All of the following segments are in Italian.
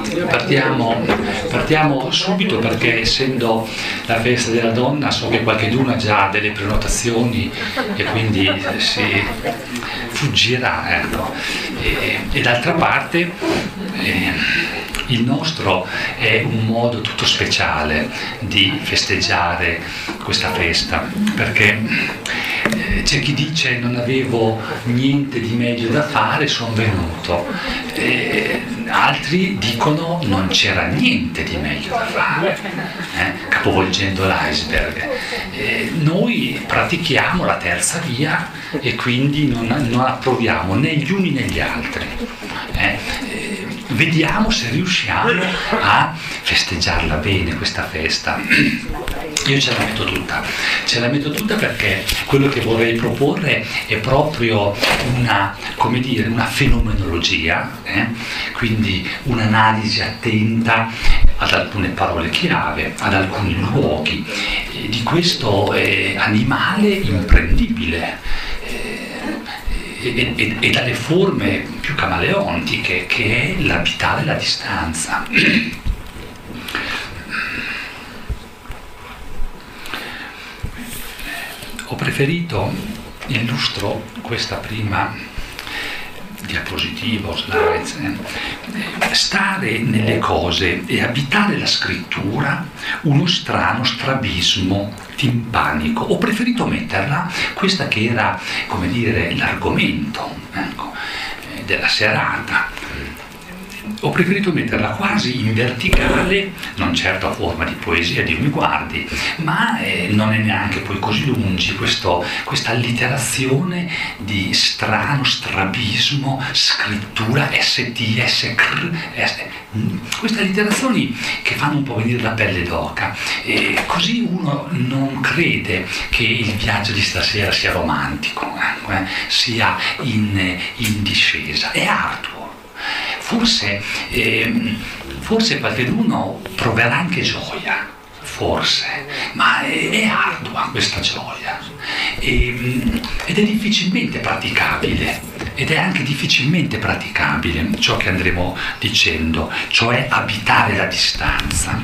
Partiamo subito perché, essendo la festa della donna, so che qualcuno ha già delle prenotazioni e quindi si fuggirà, ecco. E d'altra parte il nostro è un modo tutto speciale di festeggiare questa festa, perché c'è chi dice non avevo niente di meglio da fare, sono venuto, altri dicono non c'era niente di meglio da fare, capovolgendo l'iceberg. Noi pratichiamo la terza via e quindi non approviamo né gli uni né gli altri. Vediamo se riusciamo a festeggiarla bene questa festa. Io ce la metto tutta perché quello che vorrei proporre è proprio una fenomenologia, quindi un'analisi attenta ad alcune parole chiave, ad alcuni luoghi, di questo animale imprendibile e dalle forme più camaleontiche che è l'abitare la distanza. Ho preferito, illustro questa prima diapositiva o slides, stare nelle cose e abitare la scrittura, uno strano strabismo timpanico. Ho preferito metterla, questa che era, come dire, l'argomento, ecco, della serata. Ho preferito metterla quasi in verticale, non certo a forma di poesia, Dio mi guardi, ma non è neanche poi così lungi questa allitterazione di strano strabismo, scrittura, ST, SCR, queste allitterazioni che fanno un po' venire la pelle d'oca, così uno non crede che il viaggio di stasera sia romantico, sia in discesa, è arduo. Forse qualcuno proverà anche gioia, forse, ma è ardua questa gioia ed è difficilmente praticabile, ed è anche difficilmente praticabile ciò che andremo dicendo, cioè abitare la distanza.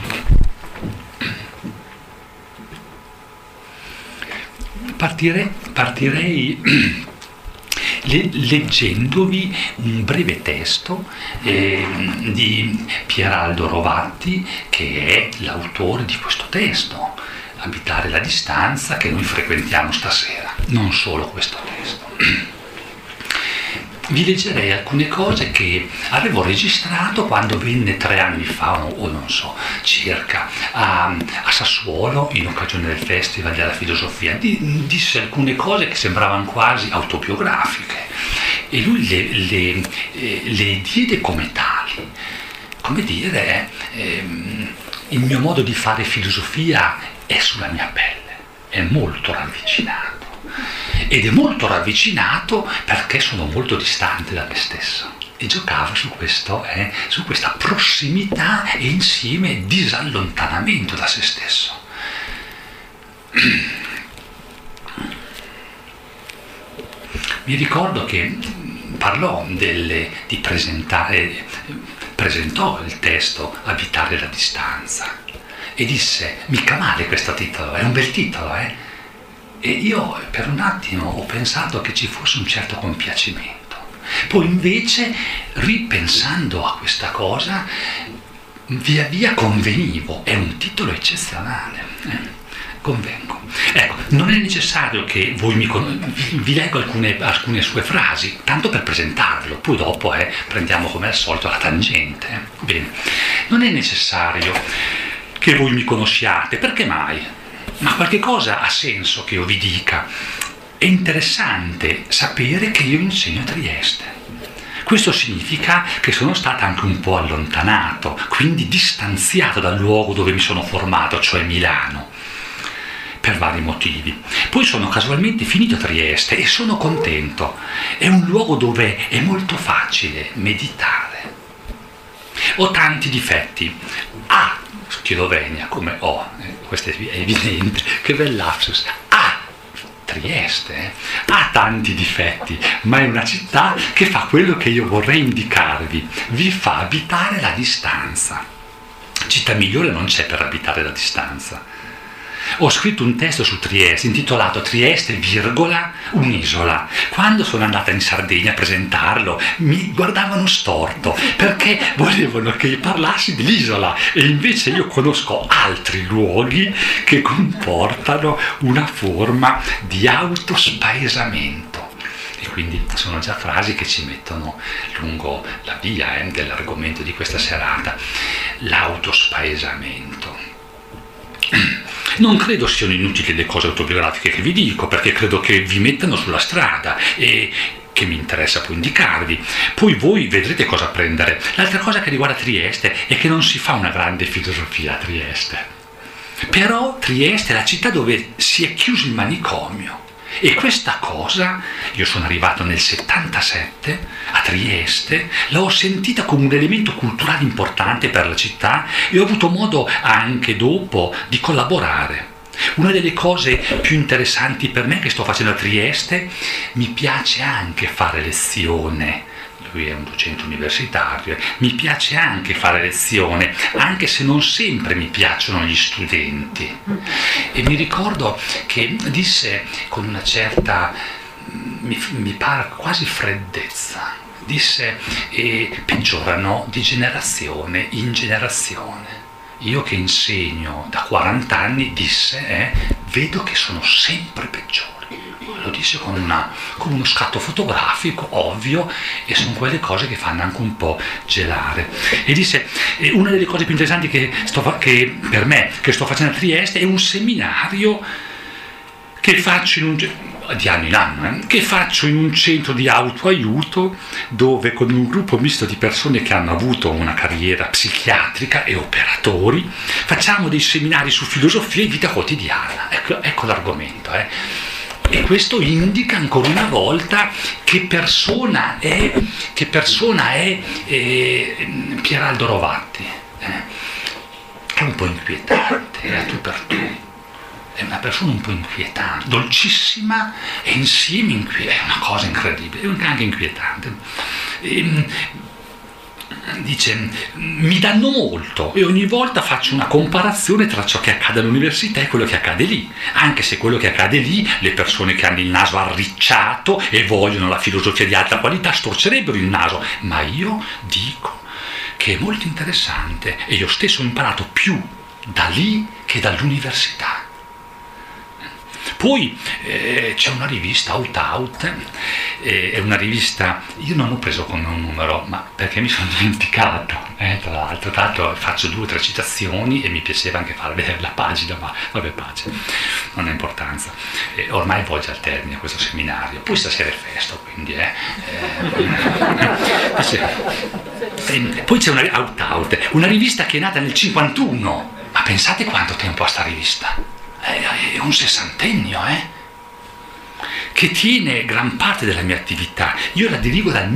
Partirei leggendovi un breve testo di Pieraldo Rovatti, che è l'autore di questo testo, Abitare la distanza, che noi frequentiamo stasera, non solo questo testo. Vi leggerei alcune cose che avevo registrato quando venne 3 anni fa, o non so, circa, a Sassuolo in occasione del Festival della Filosofia. Disse alcune cose che sembravano quasi autobiografiche e lui le diede come tali. Come dire, il mio modo di fare filosofia è sulla mia pelle, è molto ravvicinato. Ed è molto ravvicinato perché sono molto distante da me stesso e giocavo su questa prossimità e insieme disallontanamento da se stesso. Mi ricordo che parlò presentò il testo Abitare la distanza e disse: mica male questo titolo, è un bel titolo, E io per un attimo ho pensato che ci fosse un certo compiacimento. Poi invece, ripensando a questa cosa, via via convenivo, è un titolo eccezionale, convengo. Ecco, non è necessario che vi leggo alcune sue frasi, tanto per presentarvelo, poi dopo prendiamo come al solito la tangente. Bene, non è necessario che voi mi conosciate, perché mai? Ma qualche cosa ha senso che io vi dica. È interessante sapere che io insegno a Trieste. Questo significa che sono stato anche un po' allontanato, quindi distanziato dal luogo dove mi sono formato, cioè Milano, per vari motivi. Poi sono casualmente finito a Trieste e sono contento. È un luogo dove è molto facile meditare. Ho tanti difetti. Schizofrenia come ho, questo è evidente, che bel lapsus. Trieste ha tanti difetti, ma è una città che fa quello che io vorrei indicarvi, vi fa abitare la distanza. Città migliore non c'è per abitare la distanza. Ho scritto un testo su Trieste intitolato Trieste, virgola, un'isola. Quando sono andata in Sardegna a presentarlo mi guardavano storto perché volevano che io parlassi dell'isola, e invece io conosco altri luoghi che comportano una forma di autospaesamento. E quindi sono già frasi che ci mettono lungo la via dell'argomento di questa serata. L'autospaesamento. Non credo siano inutili le cose autobiografiche che vi dico, perché credo che vi mettano sulla strada e che mi interessa poi indicarvi. Poi voi vedrete cosa prendere. L'altra cosa che riguarda Trieste è che non si fa una grande filosofia a Trieste. Però Trieste è la città dove si è chiuso il manicomio. E questa cosa, io sono arrivato nel 77 a Trieste, l'ho sentita come un elemento culturale importante per la città e ho avuto modo anche dopo di collaborare. Una delle cose più interessanti per me che sto facendo a Trieste, mi piace anche fare lezione. Lui è un docente universitario, mi piace anche fare lezione, anche se non sempre mi piacciono gli studenti. E mi ricordo che disse con una certa, mi pare quasi freddezza, disse peggiorano di generazione in generazione. Io che insegno da 40 anni disse, vedo che sono sempre peggiori. Lo disse con uno scatto fotografico ovvio, e sono quelle cose che fanno anche un po' gelare. E disse, una delle cose più interessanti che per me che sto facendo a Trieste è un seminario che faccio di anno in anno, che faccio in un centro di autoaiuto, dove con un gruppo misto di persone che hanno avuto una carriera psichiatrica e operatori facciamo dei seminari su filosofia e vita quotidiana. Ecco l'argomento. E questo indica ancora una volta che persona è Pieraldo Rovatti. È un po' inquietante, è a tu per tu. È una persona un po' inquietante, dolcissima e insieme inquietante. È una cosa incredibile, è anche inquietante. Dice, mi danno molto e ogni volta faccio una comparazione tra ciò che accade all'università e quello che accade lì, anche se quello che accade lì, le persone che hanno il naso arricciato e vogliono la filosofia di alta qualità storcerebbero il naso, ma io dico che è molto interessante e io stesso ho imparato più da lì che dall'università. Poi c'è una rivista, Out, è una rivista, io non ho preso come un numero, ma perché mi sono dimenticato, tra l'altro faccio 2 o 3 citazioni e mi piaceva anche fare vedere la pagina, ma vabbè, pace, non ha importanza. Ormai volge al termine questo seminario, poi stasera è festa, quindi poi c'è una Out, una rivista che è nata nel 51, ma pensate quanto tempo ha sta rivista? È un sessantennio, che tiene gran parte della mia attività. Io la dirigo dal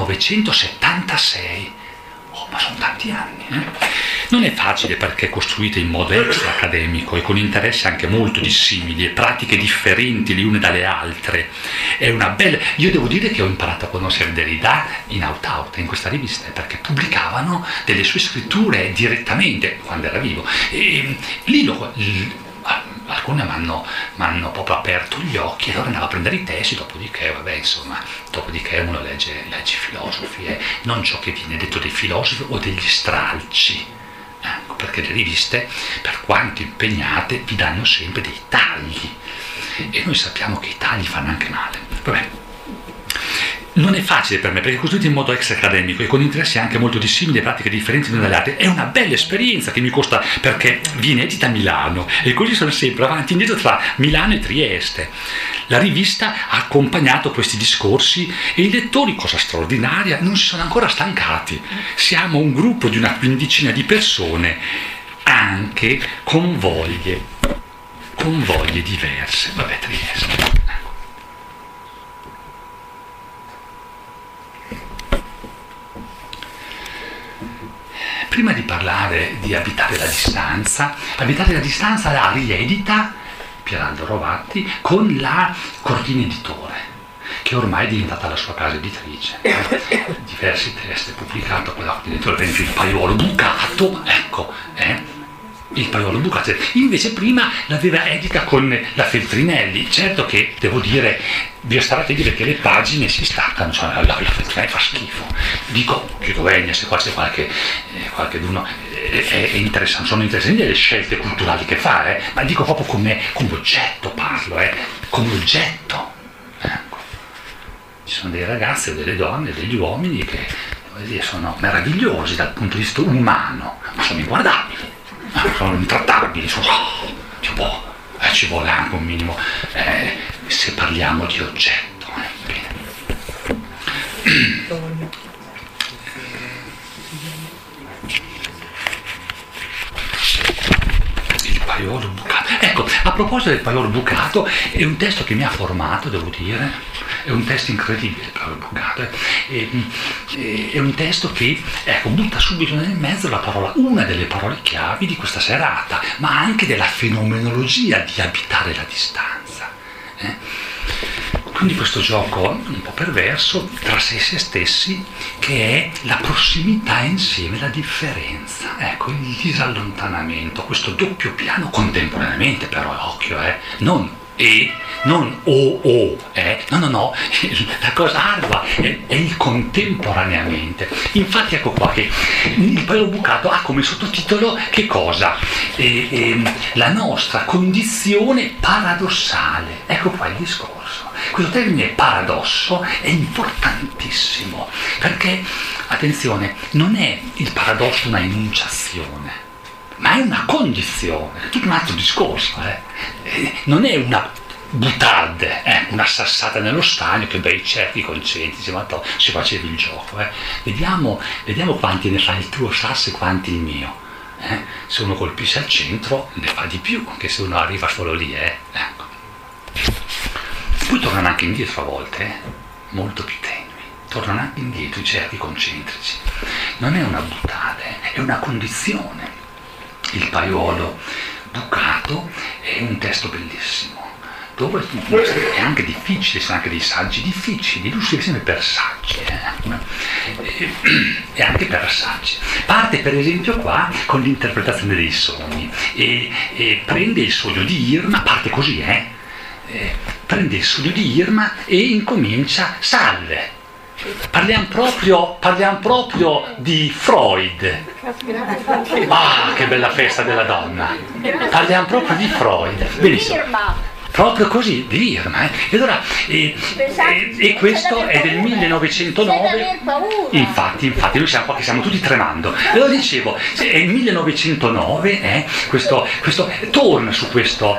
1976. Ma sono tanti anni. Non è facile perché è costruita in modo extra accademico e con interessi anche molto dissimili e pratiche differenti le une dalle altre. È una bella... Io devo dire che ho imparato a conoscere Derrida in Out, in questa rivista, perché pubblicavano delle sue scritture direttamente quando era vivo. E lì alcune mi hanno proprio aperto gli occhi, e allora andavo a prendere i testi, dopodiché uno legge filosofi, non ciò che viene detto dei filosofi o degli stralci, perché le riviste, per quanto impegnate, vi danno sempre dei tagli, e noi sappiamo che i tagli fanno anche male. Vabbè. Non è facile per me perché è costruito in modo extra accademico e con interessi anche molto dissimili e pratiche differenti l'una dalle altre. È una bella esperienza che mi costa, perché viene edita a Milano e così sono sempre avanti e indietro tra Milano e Trieste. La rivista ha accompagnato questi discorsi e i lettori, cosa straordinaria, non si sono ancora stancati. Siamo un gruppo di una quindicina di persone, anche con voglie diverse. Vabbè, Trieste. Prima di parlare di abitare la distanza la riedita Pieraldo Rovatti, con la Cortina Editore, che ormai è diventata la sua casa editrice. Diversi testi pubblicato con la Cortina Editore, per esempio Il Paiolo Bucato, ecco, Il Paiolo Bucato. Invece prima l'aveva edita con la Feltrinelli. Certo che, devo dire, vi stare attenti perché le pagine si staccano, cioè la Feltrinelli fa schifo. Dico vegna, se qua c'è qualcheduno è interessante, sono interessanti le scelte culturali che fa, ma dico proprio come oggetto parlo, come oggetto. Ecco. Ci sono dei ragazzi, delle donne, degli uomini che sono meravigliosi dal punto di vista umano, ma sono inguardabili, sono intrattabili, ci vuole anche un minimo, se parliamo di oggetto. Bene. Il Paiolo Bucato. Ecco, a proposito del Paiolo Bucato, è un testo che mi ha formato, devo dire. È un testo incredibile, Paiolo Bucato. È un testo che, ecco, butta subito nel mezzo la parola, una delle parole chiavi di questa serata, ma anche della fenomenologia di abitare la distanza. Quindi questo gioco un po' perverso tra sé e se stessi, che è la prossimità insieme, la differenza, ecco, il disallontanamento, questo doppio piano contemporaneamente, però occhio, non e, non o, no, la cosa ardua è il contemporaneamente. Infatti ecco qua che il Paiolo Bucato ha come sottotitolo che cosa? La nostra condizione paradossale. Ecco qua il discorso. Questo termine paradosso è importantissimo perché, attenzione, non è il paradosso una enunciazione, ma è una condizione, è tutto un altro discorso, non è una butarde, una sassata nello stagno che bei cerchi concentrici, ma ci facevi il gioco, vediamo quanti ne fa il tuo sasso e quanti il mio, se uno colpisce al centro ne fa di più che se uno arriva solo lì, ecco. Poi tornano anche indietro a volte, molto più tenui, tornano anche indietro i cerchi concentrici, non è una buttare, è una condizione. Il Paiolo Bucato è un testo bellissimo, dove è anche difficile, sono anche dei saggi difficili, lui scrive sempre per saggi, e anche per saggi. Parte per esempio qua con l'interpretazione dei sogni, e prende il sogno di Irma, parte così, prende il sogno di Irma e incomincia, salve. Parliamo proprio di Freud. Ah, che bella festa della donna. Parliamo proprio di Freud. Benissimo. Proprio così, di Irma. E allora, e questo è del 1909. Infatti, noi siamo qua che stiamo tutti tremando. E lo dicevo, è il 1909, questo torna su questo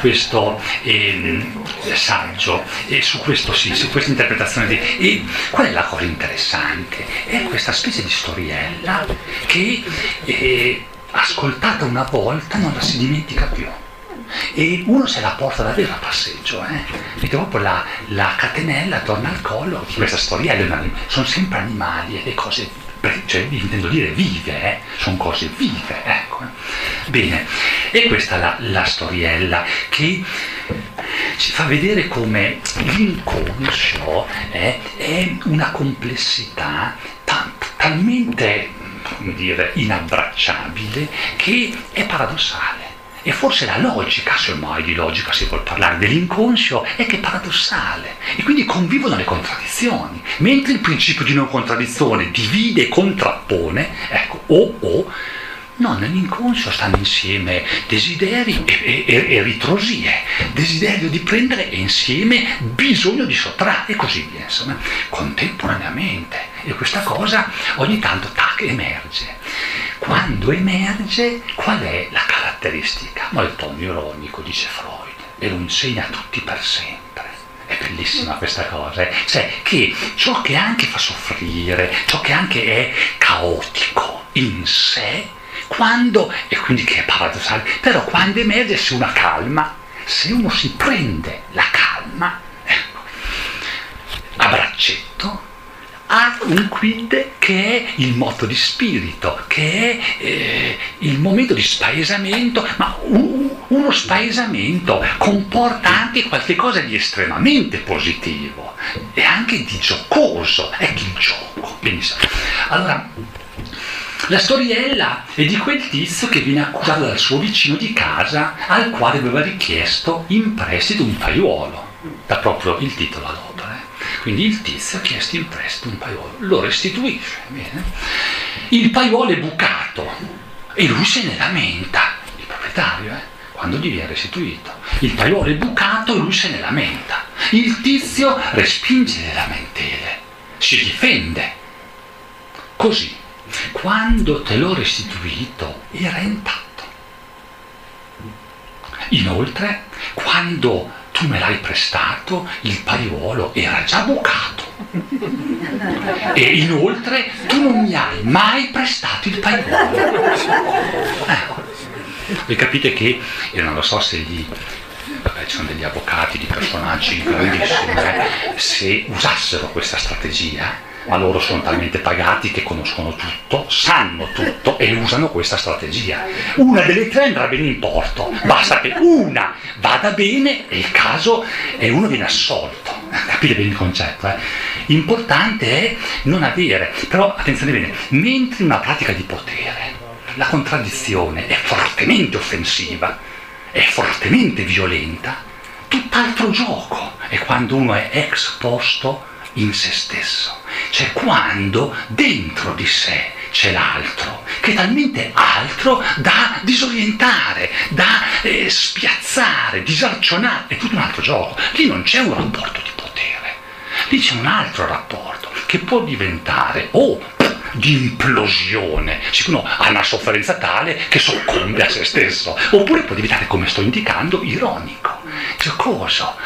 saggio, e su questa interpretazione e qual è la cosa interessante? È questa specie di storiella che, ascoltata una volta, non la si dimentica più. E uno se la porta davvero a passeggio, e dopo la catenella torna al collo di questa storiella. Sono sempre animali e le cose, cioè intendo dire vive, sono cose vive, ecco. Bene, e questa è la storiella che ci fa vedere come l'inconscio è una complessità talmente, come dire, inabbracciabile che è paradossale. E forse la logica, semmai di logica si vuol parlare, dell'inconscio è che è paradossale, e quindi convivono le contraddizioni, mentre il principio di non contraddizione divide e contrappone, ecco, no, nell'inconscio stanno insieme desideri e ritrosie, desiderio di prendere e insieme bisogno di sottrarre, e così via, insomma, contemporaneamente. E questa cosa ogni tanto emerge. Quando emerge, qual è la caratteristica? Ma il tono ironico, dice Freud, e lo insegna a tutti per sempre. È bellissima questa cosa, cioè che ciò che anche fa soffrire, ciò che anche è caotico in sé, quando, e quindi che è paradossale, però quando emerge, se una calma, se uno si prende la calma, ecco, a braccetto, ha un quid che è il moto di spirito, che è il momento di spaesamento, ma uno spaesamento comporta anche qualche cosa di estremamente positivo e anche di giocoso. Ecco il gioco. Benissimo. Allora, la storiella è di quel tizio che viene accusato dal suo vicino di casa al quale aveva richiesto in prestito un paiuolo, da proprio il titolo all'opera. Quindi il tizio ha chiesto in prestito un paiuolo, lo restituisce, bene. Il paiuolo è bucato e lui se ne lamenta, il proprietario, quando gli viene restituito. Il paiuolo è bucato e lui se ne lamenta. Il tizio respinge le lamentele, si difende. Così, quando te l'ho restituito era intatto. Inoltre, quando tu me l'hai prestato, il paiuolo era già bucato. E inoltre tu non mi hai mai prestato il paiuolo. Voi capite che, io non lo so se ci sono degli avvocati, di personaggi grandissimi, se usassero questa strategia, ma loro sono talmente pagati che conoscono tutto, sanno tutto e usano questa strategia. Una delle tre andrà bene in porto, basta che una vada bene e il caso è uno viene assolto. Capite bene il concetto? Importante è non avere, però attenzione bene, mentre in una pratica di potere la contraddizione è fortemente offensiva, è fortemente violenta, tutt'altro gioco è quando uno è ex posto in se stesso, cioè quando dentro di sé c'è l'altro, che è talmente altro da disorientare, da spiazzare, disarcionare, è tutto un altro gioco. Lì non c'è un rapporto di potere, lì c'è un altro rapporto che può diventare di implosione, siccome uno ha una sofferenza tale che soccombe a se stesso, oppure può diventare, come sto indicando, ironico, giocoso.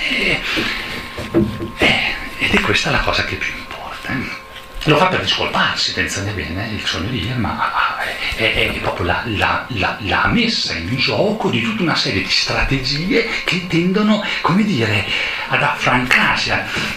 Ed è questa la cosa che più importa. Lo fa per discolparsi, attenzione bene, il sogno di Irma è proprio la messa in gioco di tutta una serie di strategie che tendono, come dire, ad affrancarsi.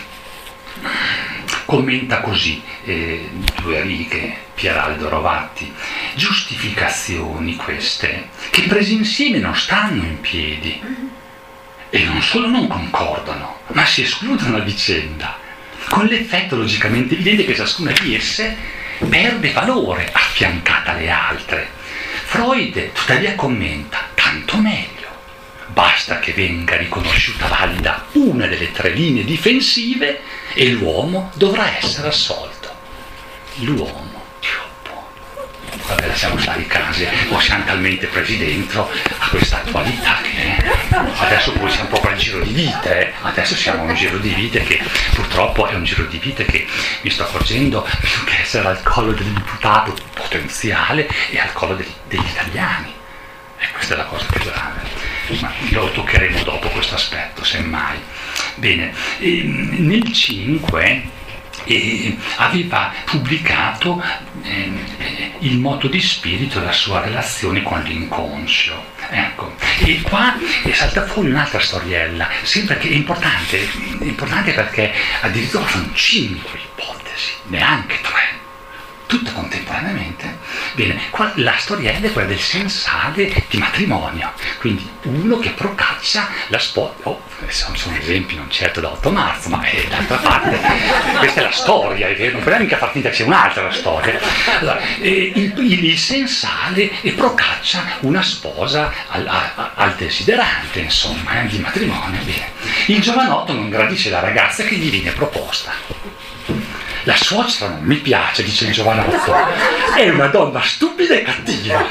Commenta così, due righe, Pieraldo Rovatti, giustificazioni queste che prese insieme non stanno in piedi e non solo non concordano, ma si escludono a vicenda, con l'effetto logicamente evidente che ciascuna di esse perde valore affiancata alle altre. Freud tuttavia commenta, tanto meglio, basta che venga riconosciuta valida una delle tre linee difensive e l'uomo dovrà essere assolto. L'uomo, vabbè, lasciamo stare i casi, siamo talmente presi dentro a questa attualità che adesso poi siamo proprio al giro di vite, adesso siamo a un giro di vite che purtroppo è un giro di vite che mi sto accorgendo più che essere al collo dell'imputato potenziale e al collo degli italiani, e questa è la cosa più grave, ma lo toccheremo dopo questo aspetto semmai. Bene, nel 5 aveva pubblicato il moto di spirito e la sua relazione con l'inconscio. Ecco, e qua salta fuori un'altra storiella, sempre che è importante perché addirittura sono 5 ipotesi, neanche 3, tutte contemporaneamente. Bene, qua la storiella è quella del sensale di matrimonio, quindi uno che procaccia la sposa. Sono esempi non certo da 8 marzo, ma d'altra parte questa è la storia, è vero? Non possiamo mica far finta che sia un'altra la storia. Allora, il sensale procaccia una sposa al desiderante, insomma, di matrimonio. Bene. Il giovanotto non gradisce la ragazza che gli viene proposta. La suocera non mi piace, dice il giovanotto, è una donna stupida e cattiva.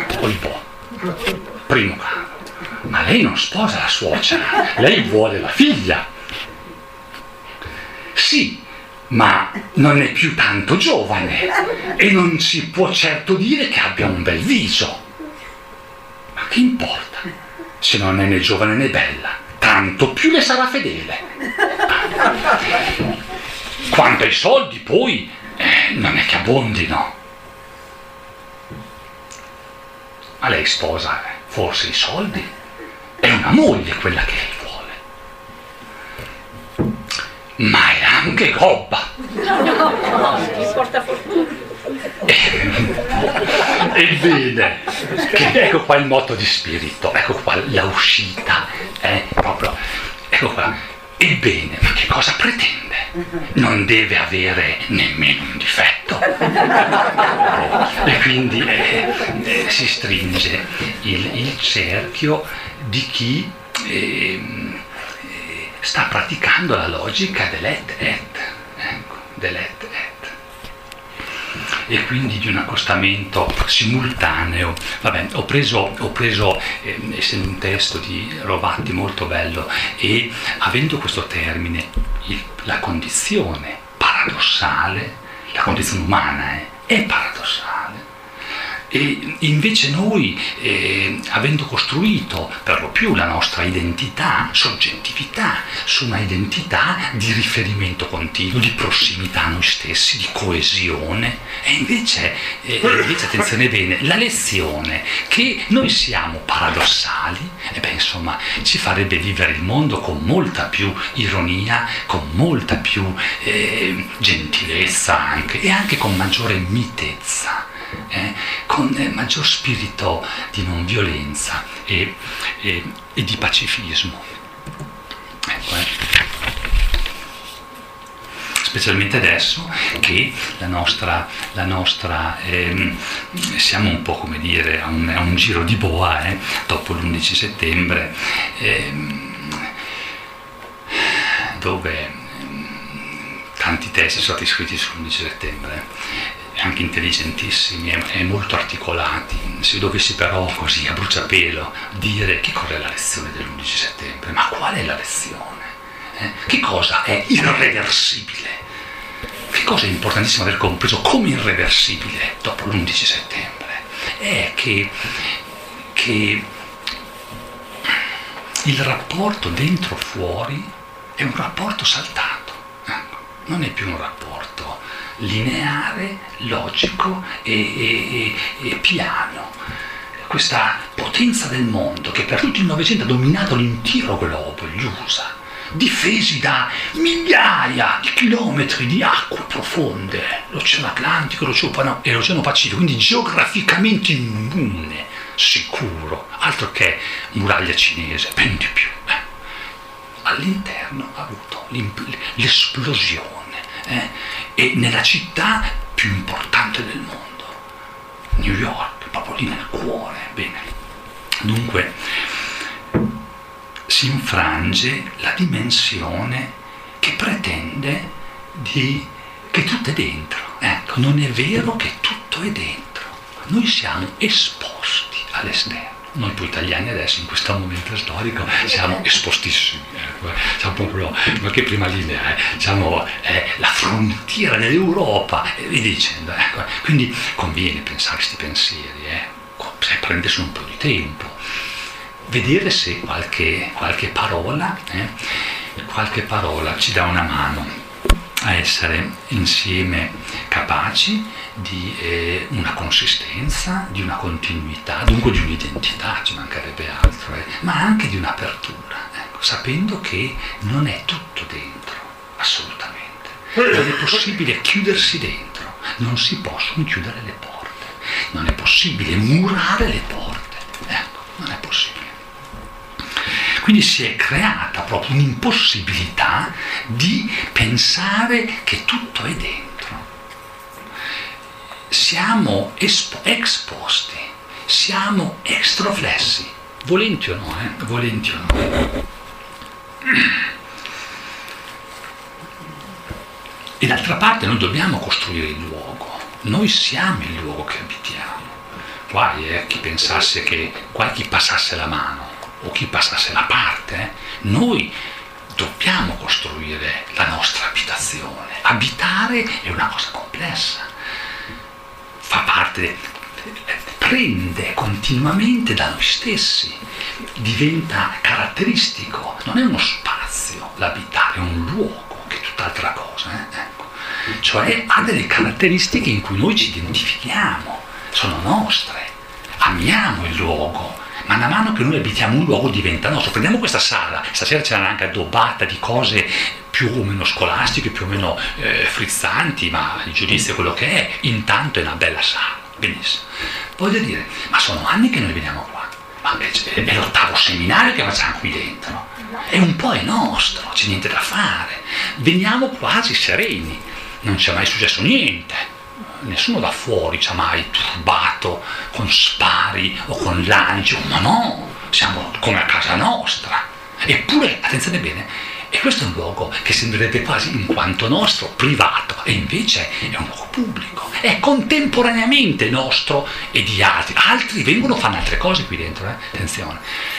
Primo caso. Ma lei non sposa la suocera, lei vuole la figlia. Sì, ma non è più tanto giovane e non si può certo dire che abbia un bel viso. Ma che importa se non è né giovane né bella? Tanto più le sarà fedele. Quanto ai soldi, poi, non è che abbondino. Ma lei sposa forse i soldi? È una moglie quella che lei vuole. Ma è anche gobba. porta fortuna. Ebbene, ecco qua il motto di spirito, ecco qua la uscita, proprio, ecco qua. Ebbene, ma che cosa pretende? Non deve avere nemmeno un difetto. E quindi si stringe il cerchio di chi sta praticando la logica dell'et et, ecco, dell'et et. E quindi di un accostamento simultaneo. Vabbè, ho preso essendo un testo di Rovatti molto bello, e avendo questo termine, la condizione paradossale, la condizione umana è paradossale. E invece noi, avendo costruito per lo più la nostra identità, soggettività, su una identità di riferimento continuo, di prossimità a noi stessi, di coesione, e invece attenzione bene, la lezione che noi siamo paradossali, insomma, ci farebbe vivere il mondo con molta più ironia, con molta più gentilezza anche, e anche con maggiore mitezza. Con maggior spirito di non violenza e di pacifismo. Ecco, specialmente adesso che la nostra siamo un po', come dire, a un giro di boa dopo l'11 settembre, dove tanti testi sono stati scritti sull'11 settembre, anche intelligentissimi e molto articolati. Se dovessi però così a bruciapelo dire che cos'è la lezione dell'11 settembre, ma qual è la lezione? Che cosa è irreversibile? Che cosa è importantissimo aver compreso come irreversibile dopo l'11 settembre? È che il rapporto dentro-fuori è un rapporto saltato, ecco. Non è più un rapporto lineare, logico e piano. Questa potenza del mondo che per tutto il Novecento ha dominato l'intero globo, gli USA, difesi da migliaia di chilometri di acque profonde, l'Oceano Atlantico e l'Oceano Pacifico, quindi geograficamente immune, sicuro, altro che muraglia cinese, ben di più. All'interno ha avuto l'esplosione. E nella città più importante del mondo, New York, proprio lì nel cuore. Bene, dunque si infrange la dimensione che pretende che tutto è dentro. Ecco, non è vero che tutto è dentro, noi siamo esposti all'esterno. Noi poi italiani adesso in questo momento storico siamo espostissimi, siamo proprio, ma che prima linea, siamo la frontiera dell'Europa e via dicendo. Quindi conviene pensare questi pensieri, prendersi un po' di tempo, vedere se qualche parola ci dà una mano a essere insieme capaci di una consistenza, di una continuità, dunque di un'identità, ci mancherebbe altro, ma anche di un'apertura, sapendo che non è tutto dentro, assolutamente. Non è possibile chiudersi dentro, non si possono chiudere le porte, non è possibile murare le porte, non è possibile. Quindi si è creata proprio un'impossibilità di pensare che tutto è dentro. Siamo esposti, siamo extroflessi, volenti o no, volenti o no. E d'altra parte noi dobbiamo costruire il luogo, noi siamo il luogo che abitiamo. Guai chi pensasse che, guai chi passasse la mano o chi passasse la parte, noi dobbiamo costruire la nostra abitazione. Abitare è una cosa complessa, fa parte, prende continuamente da noi stessi, diventa caratteristico, non è uno spazio l'abitare, è un luogo che è tutt'altra cosa, cioè ha delle caratteristiche in cui noi ci identifichiamo, sono nostre, amiamo il luogo. Man mano che noi abitiamo un luogo diventa nostro. Prendiamo questa sala, stasera c'era anche addobbata di cose più o meno scolastiche, più o meno frizzanti, ma il giudizio è quello che è, intanto è una bella sala, benissimo. Voglio dire, ma sono anni che noi veniamo qua, ma è l'8° seminario che facciamo qui dentro, è un po' è nostro, c'è niente da fare, veniamo quasi sereni, non c'è mai successo niente, nessuno da fuori ci ha mai turbato con spari o con lanci, ma no, siamo come a casa nostra. Eppure, attenzione bene, e questo è un luogo che sembrerebbe quasi in quanto nostro, privato, e invece è un luogo pubblico, è contemporaneamente nostro e di altri. Altri vengono, fanno altre cose qui dentro, attenzione.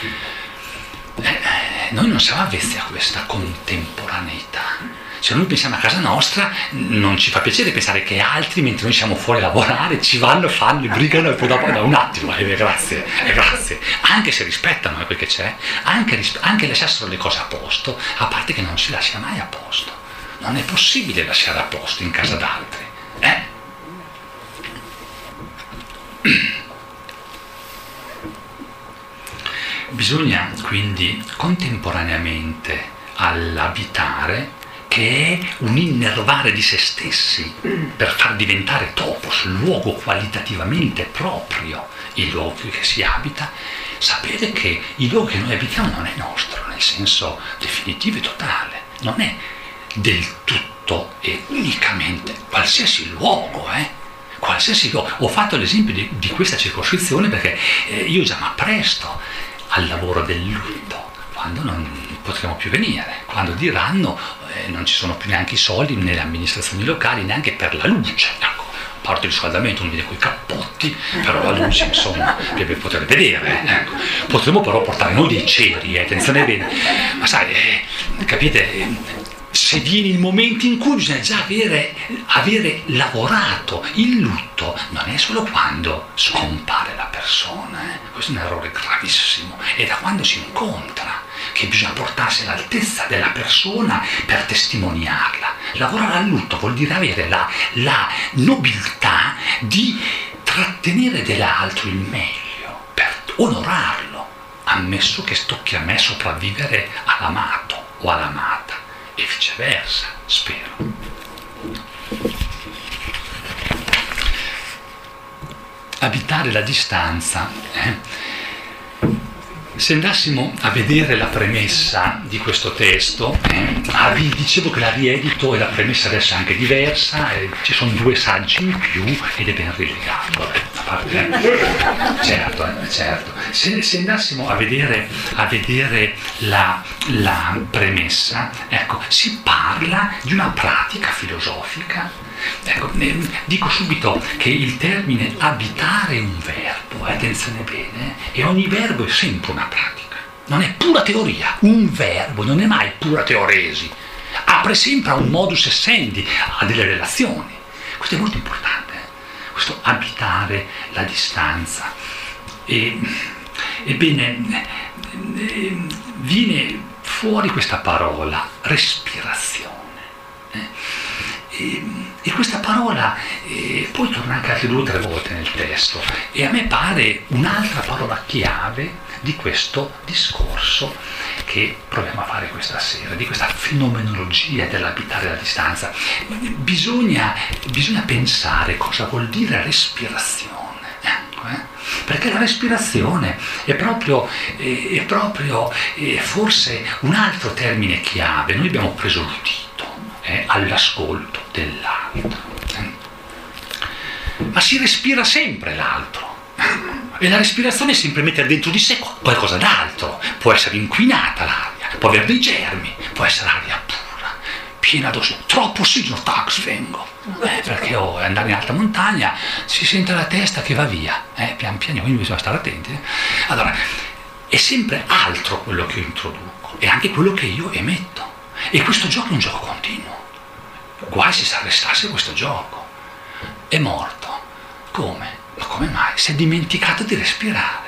Noi non siamo avvezzi a questa contemporaneità. Se noi pensiamo a casa nostra, non ci fa piacere pensare che altri, mentre noi siamo fuori a lavorare, ci vanno, fanno, brigano e poi dopo da un attimo, grazie, anche se rispettano quel che c'è, anche lasciassero le cose a posto, a parte che non si lascia mai a posto. Non è possibile lasciare a posto in casa d'altri. Bisogna quindi contemporaneamente all'abitare, che è un innervare di se stessi per far diventare topos, luogo qualitativamente proprio, il luogo che si abita, sapere che il luogo che noi abitiamo non è nostro, nel senso definitivo e totale, non è del tutto e unicamente qualsiasi luogo, qualsiasi luogo. Ho fatto l'esempio di questa circoscrizione perché io già mi appresto al lavoro del lutto, quando non potremo più venire, quando diranno non ci sono più neanche i soldi nelle amministrazioni locali, neanche per la luce. Ecco, a parte il riscaldamento non vede quei cappotti, però la luce insomma per poter vedere. Ecco. Potremo però portare noi dei ceri, attenzione bene, ma sai, capite, se viene il momento in cui bisogna già avere lavorato. Il lutto non è solo quando scompare la persona, questo è un errore gravissimo, è da quando si incontra che bisogna portarsi all'altezza della persona per testimoniarla. Lavorare al lutto vuol dire avere la nobiltà di trattenere dell'altro il meglio, per onorarlo, ammesso che tocchi a me sopravvivere all'amato o all'amata, e viceversa, spero. Abitare la distanza. Se andassimo a vedere la premessa di questo testo, vi dicevo che la riedito e la premessa adesso è anche diversa, ci sono 2 saggi in più ed è ben rilegato. A parte, certo. Se andassimo a vedere la premessa, ecco, si parla di una pratica filosofica. Ecco, dico subito che il termine abitare è un verbo, attenzione bene, e ogni verbo è sempre una pratica, non è pura teoria, un verbo non è mai pura teoresi, apre sempre a un modus essendi, a delle relazioni. Questo è molto importante, questo abitare la distanza. Ebbene, viene fuori questa parola, respirazione. E questa parola poi torna anche altre 2 o 3 volte nel testo, e a me pare un'altra parola chiave di questo discorso che proviamo a fare questa sera, di questa fenomenologia dell'abitare la distanza. Bisogna pensare cosa vuol dire respirazione, perché la respirazione è proprio forse un altro termine chiave. Noi abbiamo preso l'udito all'ascolto dell'altro, ma si respira sempre l'altro, e la respirazione è sempre mettere dentro di sé qualcosa d'altro. Può essere inquinata l'aria, può avere dei germi, può essere aria pura, piena d'ossigeno, troppo ossigeno, tac, svengo, perché andare in alta montagna si sente la testa che va via, pian piano, quindi bisogna stare attenti. Allora, è sempre altro quello che io introduco, e anche quello che io emetto. E questo gioco è un gioco continuo. Guai se si arrestasse questo gioco. È morto. Come? Ma come mai? Si è dimenticato di respirare.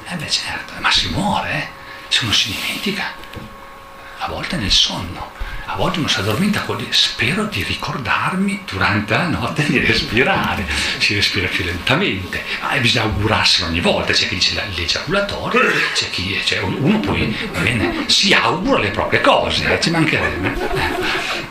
Certo, ma si muore, se uno si dimentica. A volte nel sonno, a volte uno si addormenta spero di ricordarmi durante la notte di respirare, si respira più lentamente, ma bisogna augurarselo ogni volta, c'è chi dice l'ejaculatorio, c'è uno poi si augura le proprie cose, ci mancherebbe.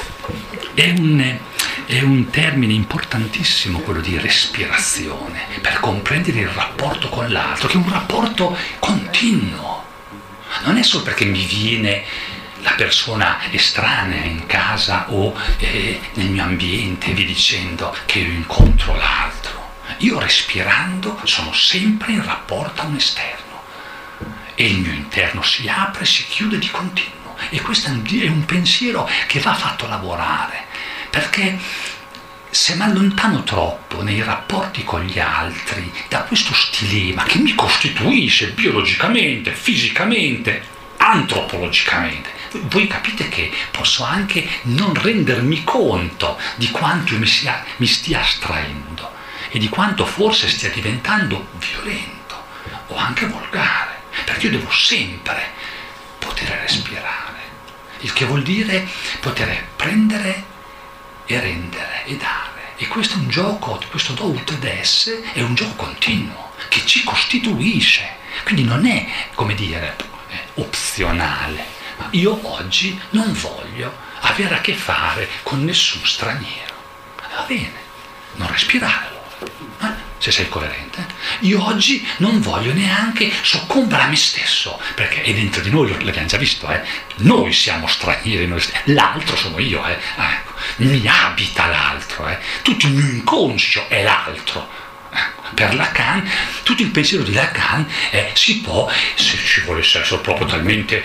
È un termine importantissimo quello di respirazione, per comprendere il rapporto con l'altro, che è un rapporto continuo. Non è solo perché mi viene la persona estranea in casa o nel mio ambiente, vi dicendo che io incontro l'altro. Io respirando sono sempre in rapporto a un esterno e il mio interno si apre e si chiude di continuo. E questo è un pensiero che va fatto lavorare, perché se mi allontano troppo nei rapporti con gli altri da questo stilema che mi costituisce biologicamente, fisicamente, antropologicamente, voi capite che posso anche non rendermi conto di quanto io mi stia astraendo e di quanto forse stia diventando violento o anche volgare, perché io devo sempre poter respirare, il che vuol dire poter prendere e rendere e dare. E questo è un gioco, questo do ut des è un gioco continuo che ci costituisce, quindi non è, come dire, opzionale. Io oggi non voglio avere a che fare con nessun straniero. Va bene, non respirare allora, se sei coerente. Io oggi non voglio neanche soccombere a me stesso, perché è dentro di noi, l'abbiamo già visto, noi siamo stranieri, l'altro sono io, ecco, mi abita l'altro, tutto il mio inconscio è l'altro. Per Lacan, tutto il pensiero di Lacan si può, se ci volesse essere proprio talmente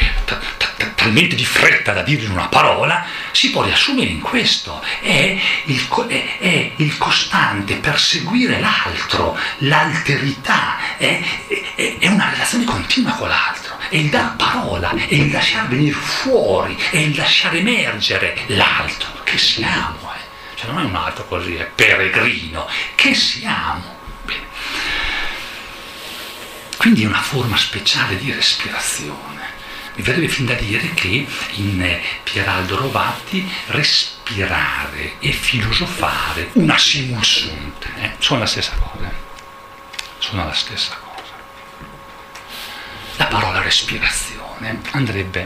di fretta da dire in una parola, si può riassumere in questo: è il costante perseguire l'altro, l'alterità, è una relazione continua con l'altro, è il dar parola, è il lasciar venire fuori, è il lasciare emergere l'altro, che siamo, cioè non è un altro così, è peregrino, che siamo. Bene. Quindi è una forma speciale di respirazione. Mi verrebbe fin da dire che in Pieraldo Rovatti respirare e filosofare una simul sunt, sono la stessa cosa. Sono la stessa cosa. La parola respirazione andrebbe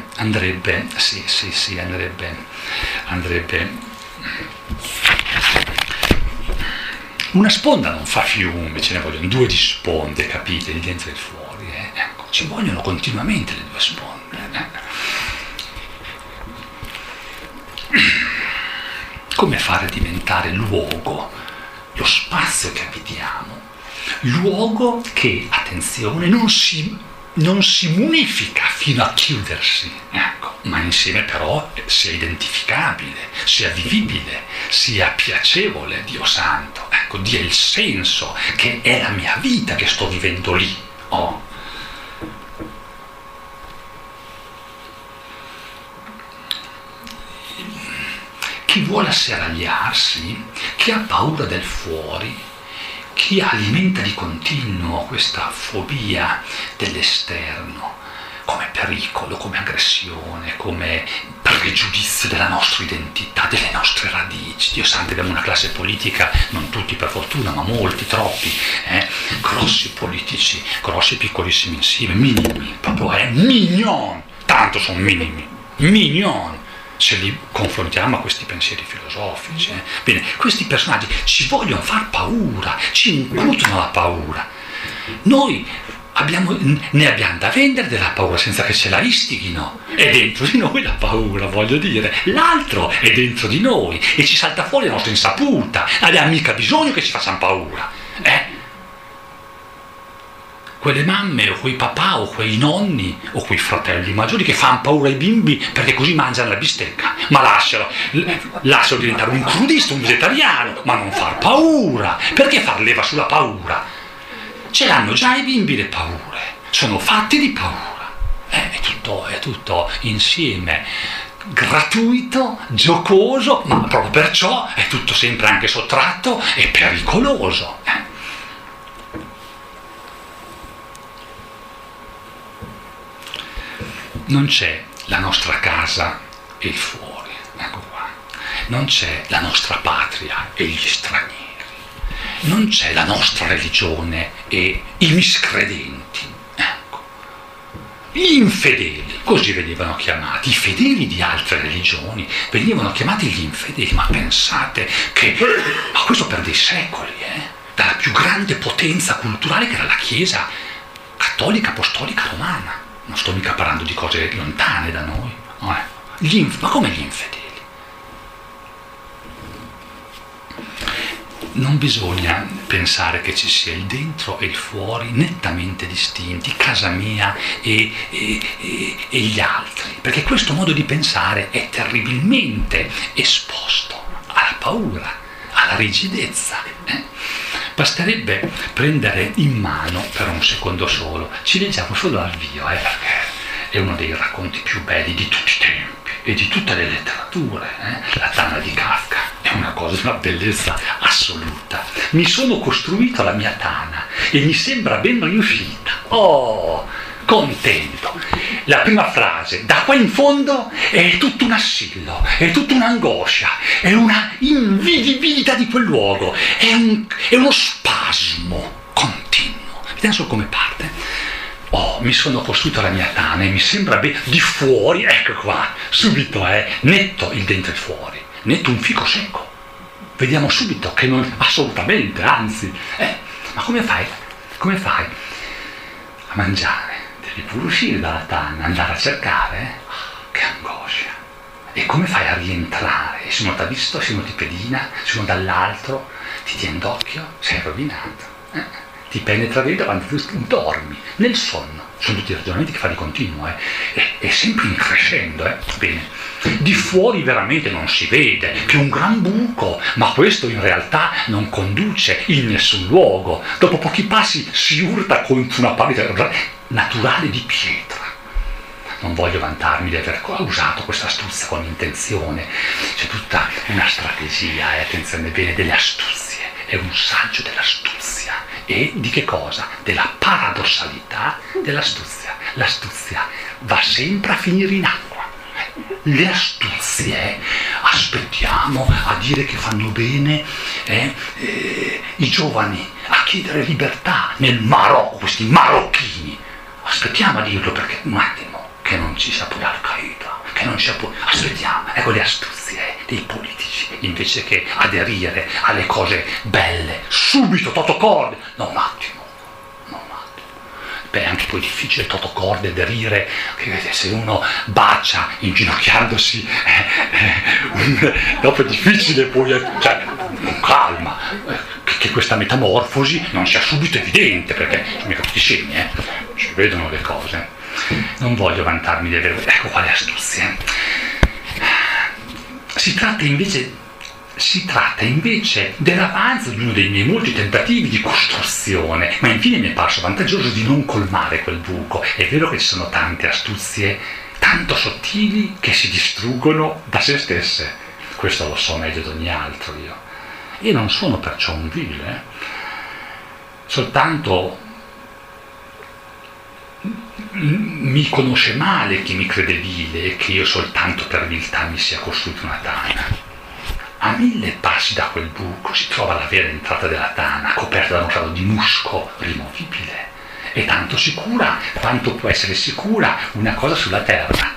una sponda non fa fiumi, ce ne vogliono due di sponde, capite, il dentro e il fuori, ecco, ci vogliono continuamente le due sponde. Come fare diventare luogo lo spazio che abitiamo, luogo che, attenzione, non si munifica fino a chiudersi, ecco, ma insieme però sia identificabile, sia vivibile, sia piacevole, Dio santo, ecco, dia il senso che è la mia vita che sto vivendo lì. Chi vuole asserragliarsi, chi ha paura del fuori, chi alimenta di continuo questa fobia dell'esterno come pericolo, come aggressione, come pregiudizio della nostra identità, delle nostre radici. Dio santo, abbiamo una classe politica, non tutti per fortuna, ma molti, troppi, grossi politici, grossi piccolissimi insieme, minimi, proprio mignon, tanto sono minimi, mignon, se li confrontiamo a questi pensieri filosofici. Bene, questi personaggi ci vogliono far paura, ci incutano la paura. Noi ne abbiamo da vendere della paura senza che ce la istighino. È dentro di noi la paura, voglio dire. L'altro è dentro di noi e ci salta fuori la nostra insaputa. Abbiamo mica bisogno che ci facciano paura. Quelle mamme o quei papà o quei nonni o quei fratelli maggiori che fanno paura ai bimbi perché così mangiano la bistecca, ma lascialo diventare un crudista, un vegetariano, ma non far paura. Perché far leva sulla paura? Ce l'hanno già i bimbi le paure, sono fatti di paura, è tutto insieme, gratuito, giocoso, ma proprio perciò è tutto sempre anche sottratto e pericoloso. Non c'è la nostra casa e il fuori. Ecco qua. Non c'è la nostra patria e gli stranieri. Non c'è la nostra religione e i miscredenti. Ecco. Gli infedeli, così venivano chiamati. I fedeli di altre religioni venivano chiamati gli infedeli. Ma pensate che... Ma questo per dei secoli, dalla più grande potenza culturale che era la Chiesa cattolica, apostolica, romana. Non sto mica parlando di cose lontane da noi. Ma come gli infedeli? Non bisogna pensare che ci sia il dentro e il fuori nettamente distinti, casa mia e gli altri, perché questo modo di pensare è terribilmente esposto alla paura, alla rigidezza. Basterebbe prendere in mano per un secondo solo, ci leggiamo solo l'avvio, perché è uno dei racconti più belli di tutti i tempi e di tutte le letterature. La Tana di Kafka è una cosa, una bellezza assoluta. Mi sono costruito la mia tana e mi sembra ben riuscita. Oh, contento. La prima frase, da qua in fondo, è tutto un assillo, è tutta un'angoscia, è una invivibilità di quel luogo, è uno spasmo continuo. Vediamo solo come parte. Oh, mi sono costruito la mia tana e mi sembra bene, di fuori, ecco qua, subito, netto il dentro e il fuori, netto un fico secco. Vediamo subito che non, assolutamente, anzi, ma come fai a mangiare? Devi pure uscire dalla tana, andare a cercare, che angoscia. E come fai a rientrare? Se uno ti ha visto, se uno ti pedina, se uno dall'altro ti tiene d'occhio, sei rovinato. Ti penetra dentro quando tu dormi, nel sonno. Sono tutti ragionamenti che fa di continuo, e sempre in crescendo, Bene. Di fuori veramente non si vede che un gran buco, ma questo in realtà non conduce in nessun luogo. Dopo pochi passi si urta contro una parete naturale di pietra. Non voglio vantarmi di aver usato questa astuzia con intenzione, c'è tutta una strategia, attenzione bene, delle astuzie, è un saggio dell'astuzia. E di che cosa? Della paradossalità dell'astuzia. L'astuzia va sempre a finire in acqua. Le astuzie, aspettiamo a dire che fanno bene i giovani, a chiedere libertà nel Marocco, questi marocchini. Aspettiamo a dirlo perché un attimo, che non ci sia pure Al-Qaeda, che non ci sia pure... Aspettiamo, ecco le astuzie dei politici, invece che aderire alle cose belle, subito, totocorde, no un attimo. Beh, è anche poi difficile totocorde aderire, che se uno bacia inginocchiandosi, dopo è difficile poi, cioè, calma, che questa metamorfosi non sia subito evidente, perché sono mica tutti segni, si vedono le cose. Non voglio vantarmi di avere, ecco qua le astuzie. Si tratta invece dell'avanzo di uno dei miei molti tentativi di costruzione, ma infine mi è parso vantaggioso di non colmare quel buco. È vero che ci sono tante astuzie tanto sottili che si distruggono da se stesse, questo lo so meglio di ogni altro io, e non sono perciò un vile, soltanto mi conosce male chi mi crede vile e che io soltanto per viltà mi sia costruito una tana. A 1000 passi da quel buco si trova la vera entrata della tana, coperta da uno strato di musco rimovibile. È tanto sicura quanto può essere sicura una cosa sulla terra.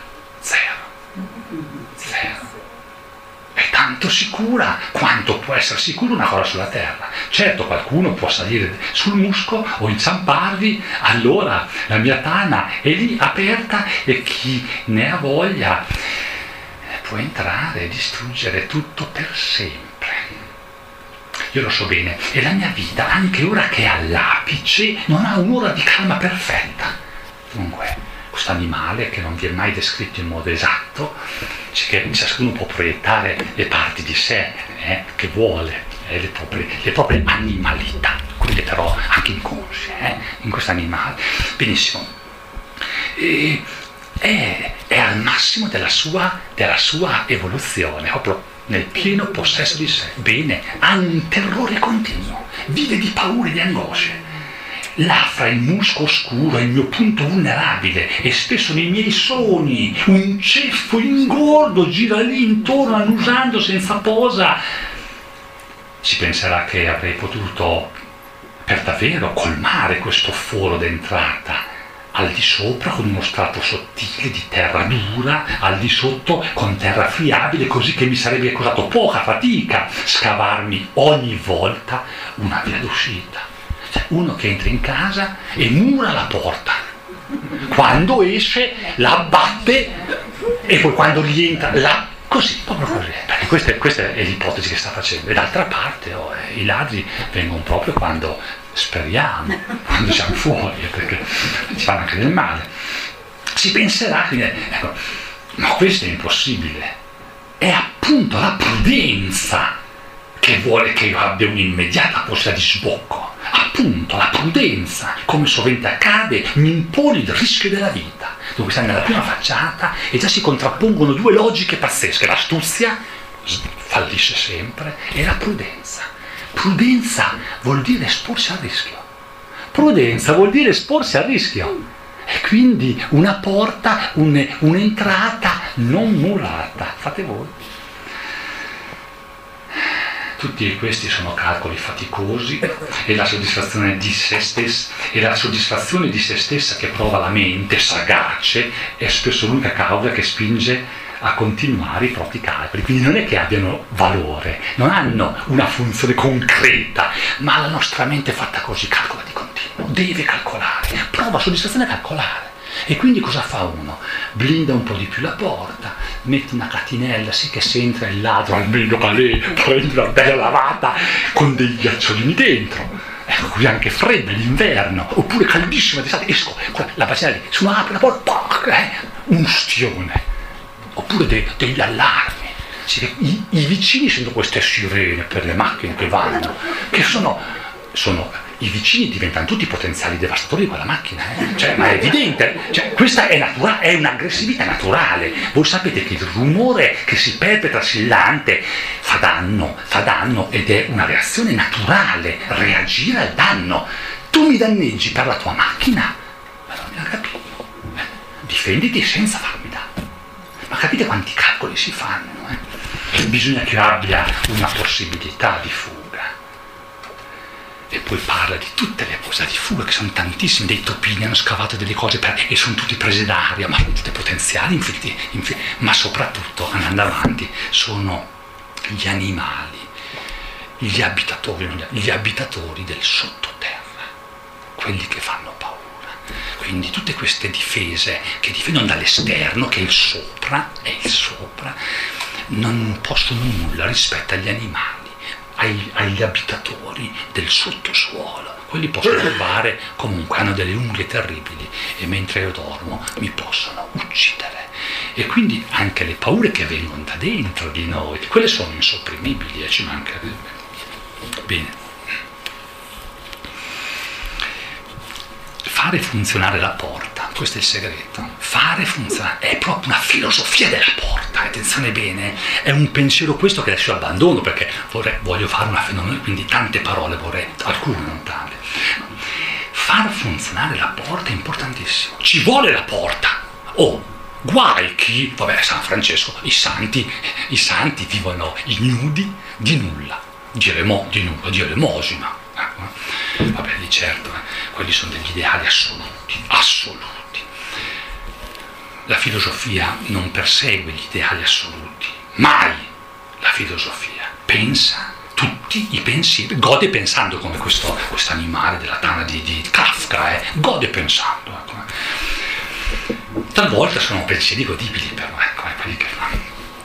Zero. È tanto sicura quanto può essere sicura una cosa sulla terra. Certo, qualcuno può salire sul musco o inciamparvi, allora la mia tana è lì aperta e chi ne ha voglia può entrare e distruggere tutto per sempre. Io lo so bene, e la mia vita, anche ora che è all'apice, non ha un'ora di calma perfetta. Dunque, questo animale che non vi è mai descritto in modo esatto, che ciascuno può proiettare le parti di sé che vuole, le proprie animalità, quelle però anche inconsce, in questo animale. Benissimo. È al massimo della sua evoluzione, proprio nel pieno possesso di sé. Bene, ha un terrore continuo, vive di paure e di angosce. là fra il musco oscuro è il mio punto vulnerabile e spesso nei miei sogni un ceffo ingordo gira lì intorno annusando senza posa. Si penserà che avrei potuto per davvero colmare questo foro d'entrata, al di sopra con uno strato sottile di terra dura, al di sotto con terra friabile, così che mi sarebbe costato poca fatica scavarmi ogni volta una via d'uscita. Cioè, uno che entra in casa e mura la porta, quando esce la abbatte e poi quando rientra la... così, proprio così. Perché questa è l'ipotesi che sta facendo. E d'altra parte i ladri vengono proprio quando speriamo, quando siamo fuori, perché ci fanno anche del male. Si penserà che, ecco, ma questo è impossibile. È appunto la prudenza che vuole che io abbia un'immediata possibilità di sbocco. Appunto la prudenza, come sovente accade, mi impone il rischio della vita. Dove siamo nella prima facciata e già si contrappongono due logiche pazzesche: l'astuzia fallisce sempre e la prudenza. Prudenza vuol dire esporsi al rischio. Prudenza vuol dire esporsi al rischio. E quindi una porta, un'entrata non murata. Fate voi. Tutti questi sono calcoli faticosi e la soddisfazione di se stessa, che prova la mente sagace è spesso l'unica causa che spinge a continuare i propri calcoli. Quindi non è che abbiano valore, non hanno una funzione concreta, ma la nostra mente è fatta così, calcola di continuo, deve calcolare, prova soddisfazione a calcolare. E quindi cosa fa uno? Blinda un po' di più la porta, mette una catinella, sì che se entra il ladro almeno calè, prende una bella lavata con dei ghiacciolini dentro. Ecco, qui anche fredda l'inverno, oppure caldissima d'estate, esco, la bacina lì, se uno apre la porta, un ustione. Oppure degli allarmi. I vicini sentono queste sirene per le macchine che vanno, che sono i vicini diventano tutti potenziali devastatori di quella macchina, Cioè, ma è evidente, cioè, questa è un'aggressività naturale. Voi sapete che il rumore che si perpetra assillante fa danno ed è una reazione naturale, reagire al danno. Tu mi danneggi per la tua macchina, ma non mi ha capito. Difenditi senza farmi danno. Ma capite quanti calcoli si fanno? Bisogna che abbia una possibilità di fuga. E poi parla di tutte le possibilità di fuga, che sono tantissime. Dei topini hanno scavato delle cose e sono tutti presi d'aria, ma sono tutte potenziali, infiniti. Ma soprattutto, andando avanti, sono gli animali, gli abitatori del sottoterra, quelli che fanno paura. Quindi tutte queste difese che difendono dall'esterno, che è il sopra, non possono nulla rispetto agli animali, agli abitatori del sottosuolo. Quelli possono rubare, comunque hanno delle unghie terribili e mentre io dormo mi possono uccidere. E quindi anche le paure che vengono da dentro di noi, quelle sono insopprimibili, ci mancherebbe. Bene. Fare funzionare la porta, questo è il segreto. Fare funzionare, è proprio una filosofia della porta, attenzione bene, è un pensiero questo che adesso abbandono perché voglio fare una fenomeno, quindi tante parole vorrei, alcune non tante. Far funzionare la porta è importantissimo, ci vuole la porta. Guai chi, San Francesco, i santi vivono ignudi di nulla, di elemosina. Vabbè, di certo, quelli sono degli ideali assoluti. La filosofia non persegue gli ideali assoluti, mai. La filosofia pensa tutti i pensieri, gode pensando, come questo animale della tana di Kafka, gode pensando. Talvolta sono pensieri godibili, però, quelli che fanno.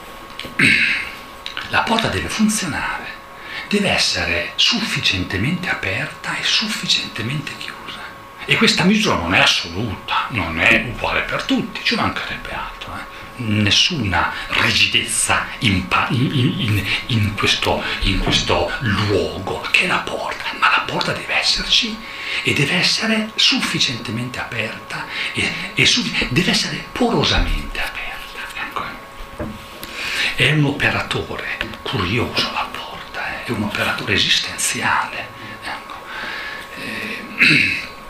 La porta deve funzionare. Deve essere sufficientemente aperta e sufficientemente chiusa. E questa misura non è assoluta, non è uguale per tutti, ci mancherebbe altro. Nessuna rigidezza in questo luogo che è la porta, ma la porta deve esserci e deve essere sufficientemente aperta e deve essere porosamente aperta. È un operatore curioso la porta. È un operatore esistenziale.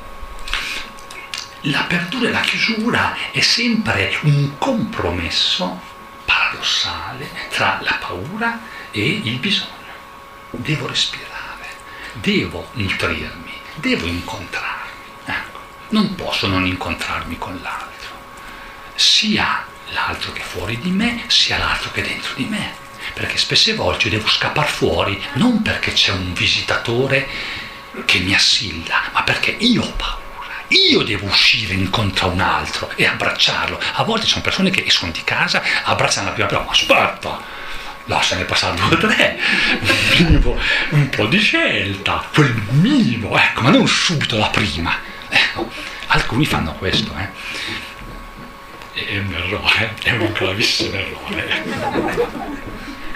l'apertura e la chiusura è sempre un compromesso paradossale tra la paura e il bisogno. Devo respirare, devo nutrirmi, devo incontrarmi. Ecco, non posso non incontrarmi con l'altro, sia l'altro che è fuori di me, sia l'altro che è dentro di me, perché spesse volte io devo scappare fuori non perché c'è un visitatore che mi assilla, ma perché io ho paura. Io devo uscire incontro a un altro e abbracciarlo. A volte ci sono persone che escono di casa, abbracciano la prima persona, ma aspetta, lasciami passare 2 o 3, vivo un po' di scelta, quel minimo, ecco, ma non subito la prima. Ecco, alcuni fanno questo, È un errore, è un gravissimo errore.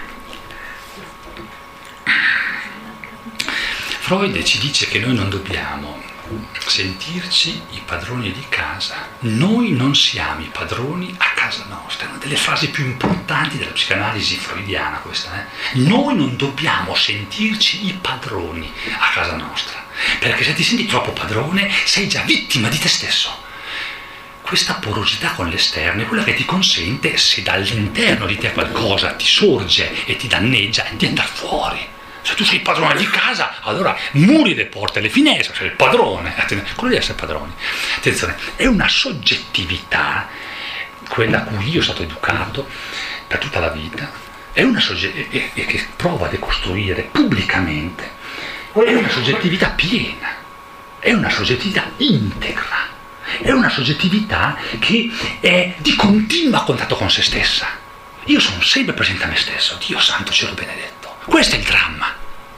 Freud ci dice che noi non dobbiamo sentirci i padroni di casa. Noi non siamo i padroni a casa nostra. È una delle frasi più importanti della psicanalisi freudiana questa. Noi non dobbiamo sentirci i padroni a casa nostra, perché se ti senti troppo padrone sei già vittima di te stesso. Questa porosità con l'esterno è quella che ti consente, se dall'interno di te qualcosa ti sorge e ti danneggia, di andare fuori. Se tu sei il padrone di casa, allora muri le porte e le finestre, sei il padrone. Quello di essere padroni. Attenzione, è una soggettività, quella a cui io sono stato educato per tutta la vita, è una soggettività che prova a decostruire pubblicamente, è una soggettività piena, è una soggettività integra, è una soggettività che è di continuo contatto con se stessa. Io sono sempre presente a me stesso, Dio santo cielo benedetto. Questo è il dramma,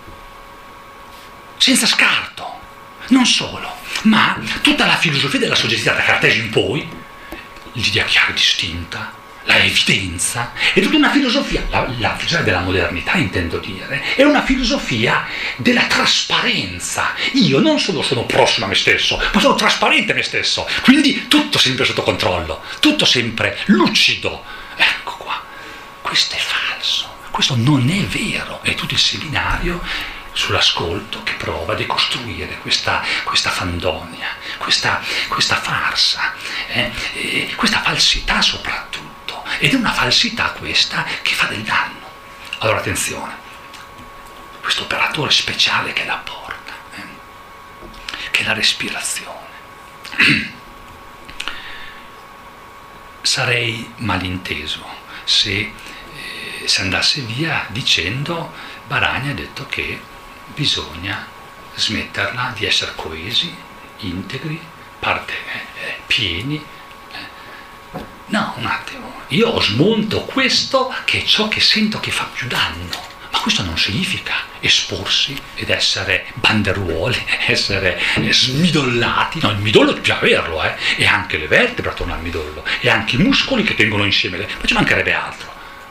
senza scarto. Non solo, ma tutta la filosofia della soggettività da Cartesio in poi, l'idea chiara e distinta, la evidenza, è tutta una filosofia, la filosofia della modernità intendo dire, è una filosofia della trasparenza. Io non solo sono prossimo a me stesso, ma sono trasparente a me stesso, quindi tutto sempre sotto controllo, tutto sempre lucido. Ecco qua, questo è falso. Questo non è vero, è tutto il seminario sull'ascolto che prova a decostruire questa fandonia, questa farsa, questa falsità soprattutto, ed è una falsità questa che fa del danno. Allora attenzione, questo operatore speciale che la porta, che è la respirazione. Sarei malinteso se andasse via dicendo Baragni ha detto che bisogna smetterla di essere coesi, integri, pieni. No, un attimo, io smonto questo che è ciò che sento che fa più danno, ma questo non significa esporsi ed essere banderuoli, essere smidollati. No, il midollo bisogna averlo, e anche le vertebre attorno al midollo, e anche i muscoli che tengono insieme, ma ci mancherebbe altro.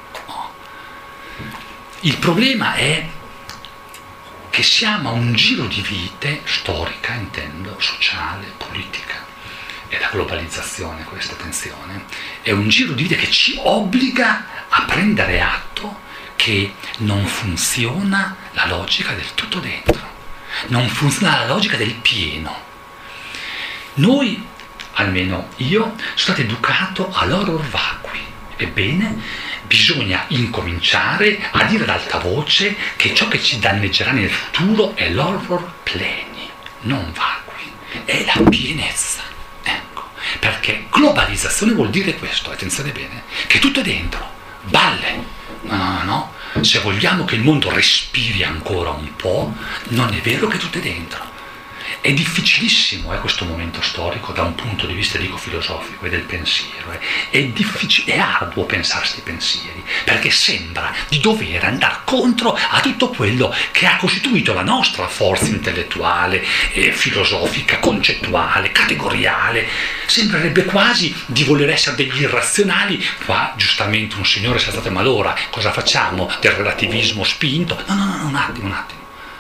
Il problema è che siamo a un giro di vite, storica intendo, sociale, politica, e la globalizzazione, questa attenzione, è un giro di vite che ci obbliga a prendere atto che non funziona la logica del tutto dentro, non funziona la logica del pieno. Noi, almeno io, sono stato educato all'horror vacui. Ebbene, bisogna incominciare a dire ad alta voce che ciò che ci danneggerà nel futuro è l'horror pleni, non vacui, è la pienezza. Ecco, perché globalizzazione vuol dire questo, attenzione bene, che tutto è dentro, balle. No. Se vogliamo che il mondo respiri ancora un po', non è vero che tutto è dentro. È difficilissimo questo momento storico da un punto di vista, dico, filosofico e del pensiero. È difficile, è arduo pensare questi pensieri, perché sembra di dover andare contro a tutto quello che ha costituito la nostra forza intellettuale, filosofica, concettuale, categoriale. Sembrerebbe quasi di voler essere degli irrazionali. Qua giustamente un signore si è alzato malora, cosa facciamo? Del relativismo spinto? No, un attimo.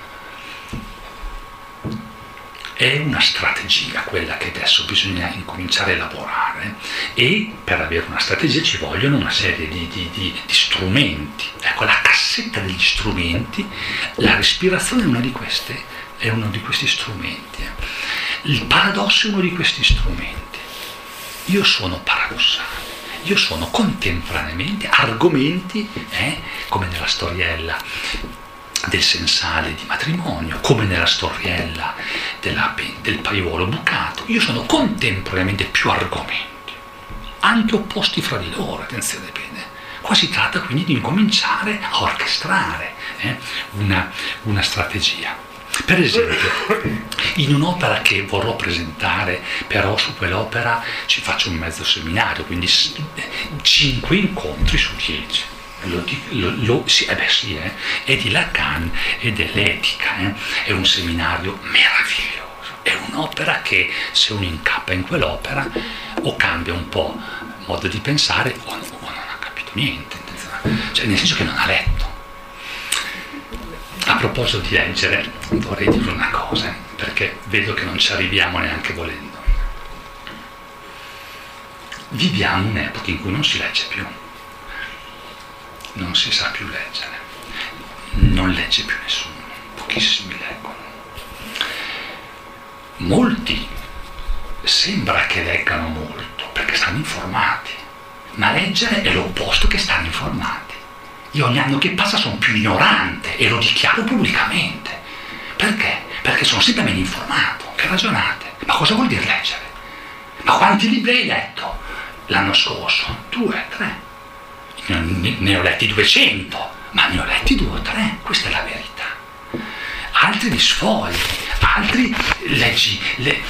È una strategia quella che adesso bisogna incominciare a elaborare, e per avere una strategia ci vogliono una serie di strumenti. Ecco, la cassetta degli strumenti, la respirazione è una di queste, è uno di questi strumenti. Il paradosso è uno di questi strumenti. io sono paradossale, io sono contemporaneamente argomenti, come nella storiella del sensale di matrimonio, come nella storiella del paiuolo bucato, io sono contemporaneamente più argomenti, anche opposti fra di loro, attenzione bene. Qua si tratta quindi di incominciare a orchestrare una strategia. Per esempio, in un'opera che vorrò presentare, però su quell'opera ci faccio un mezzo seminario, quindi 5 incontri su 10. È di Lacan ed è l'etica, è un seminario meraviglioso, è un'opera che se uno incappa in quell'opera o cambia un po' modo di pensare o non ha capito niente, cioè nel senso che non ha letto. A proposito di leggere, vorrei dire una cosa, perché vedo che non ci arriviamo neanche volendo. Viviamo un'epoca in cui non si legge più, non si sa più leggere, non legge più nessuno, pochissimi leggono. Molti sembra che leggano molto, perché stanno informati, ma leggere è l'opposto che stare informati. Io ogni anno che passa sono più ignorante e lo dichiaro pubblicamente. Perché? Perché sono sempre meno informato. Che ragionate? Ma cosa vuol dire leggere? Ma quanti libri hai letto l'anno scorso? 2, 3. Ne ho letti 200, ma ne ho letti 2 o 3. Questa è la verità. Altri li sfogli, altri leggi,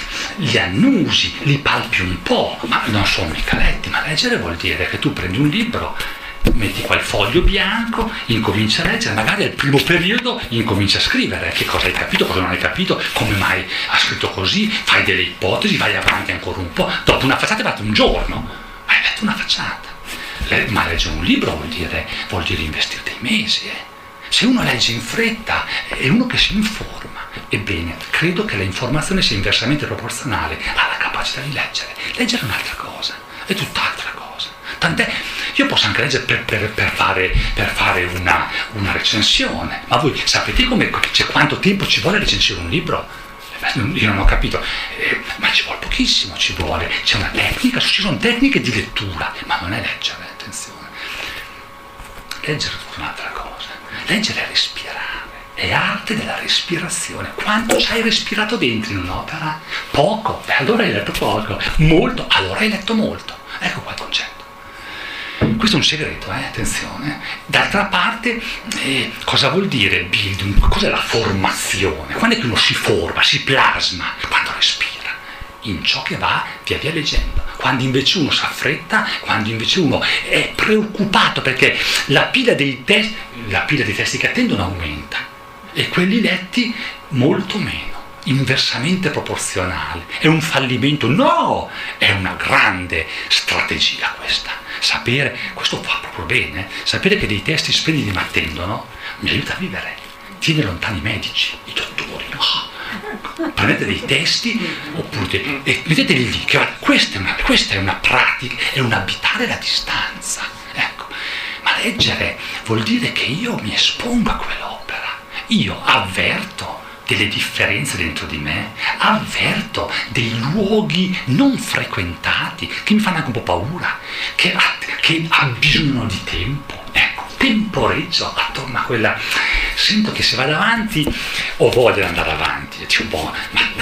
li annusi, li palpi un po', ma non sono mica letti. Ma leggere vuol dire che tu prendi un libro, metti qua il foglio bianco, incomincia a leggere, magari al primo periodo incomincia a scrivere che cosa hai capito, cosa non hai capito, come mai ha scritto così, fai delle ipotesi, vai avanti ancora un po', dopo una facciata hai fatto un giorno, hai letto una facciata. Ma leggere un libro vuol dire investire dei mesi. Se uno legge in fretta è uno che si informa. Ebbene, credo che l'informazione sia inversamente proporzionale alla capacità di leggere. Leggere è un'altra cosa, è tutt'altra cosa. Tant'è, io posso anche leggere per fare una recensione, ma voi sapete quanto tempo ci vuole a recensire un libro? Io non ho capito, ma ci vuole pochissimo, c'è una tecnica, ci sono tecniche di lettura, ma non è leggere, attenzione. Leggere è tutta un'altra cosa, leggere è respirare, è arte della respirazione. Quanto ci hai respirato dentro in un'opera? Poco, allora hai letto poco, molto, allora hai letto molto. Ecco qua il concetto. Questo è un segreto, attenzione. D'altra parte, cosa vuol dire Bildung? Cos'è la formazione? Quando è che uno si forma, si plasma? Quando respira, in ciò che va via via leggendo. Quando invece uno si affretta, quando invece uno è preoccupato perché la pila dei testi che attendono aumenta e quelli letti molto meno, inversamente proporzionale. È un fallimento? No! È una grande strategia questa. Sapere, questo fa proprio bene, sapere che dei testi splendidi mi attendono mi aiuta a vivere. Tiene lontani i medici, i dottori. Prendete dei testi oppure metteteli lì, che questa è una pratica, è un abitare la distanza. Ecco. Ma leggere vuol dire che io mi espongo a quell'opera, io avverto delle differenze dentro di me, avverto dei luoghi non frequentati che mi fanno anche un po' paura, che abbisognano di tempo, ecco, temporeggio attorno a quella, sento che se vado avanti ho voglia di andare avanti, dico,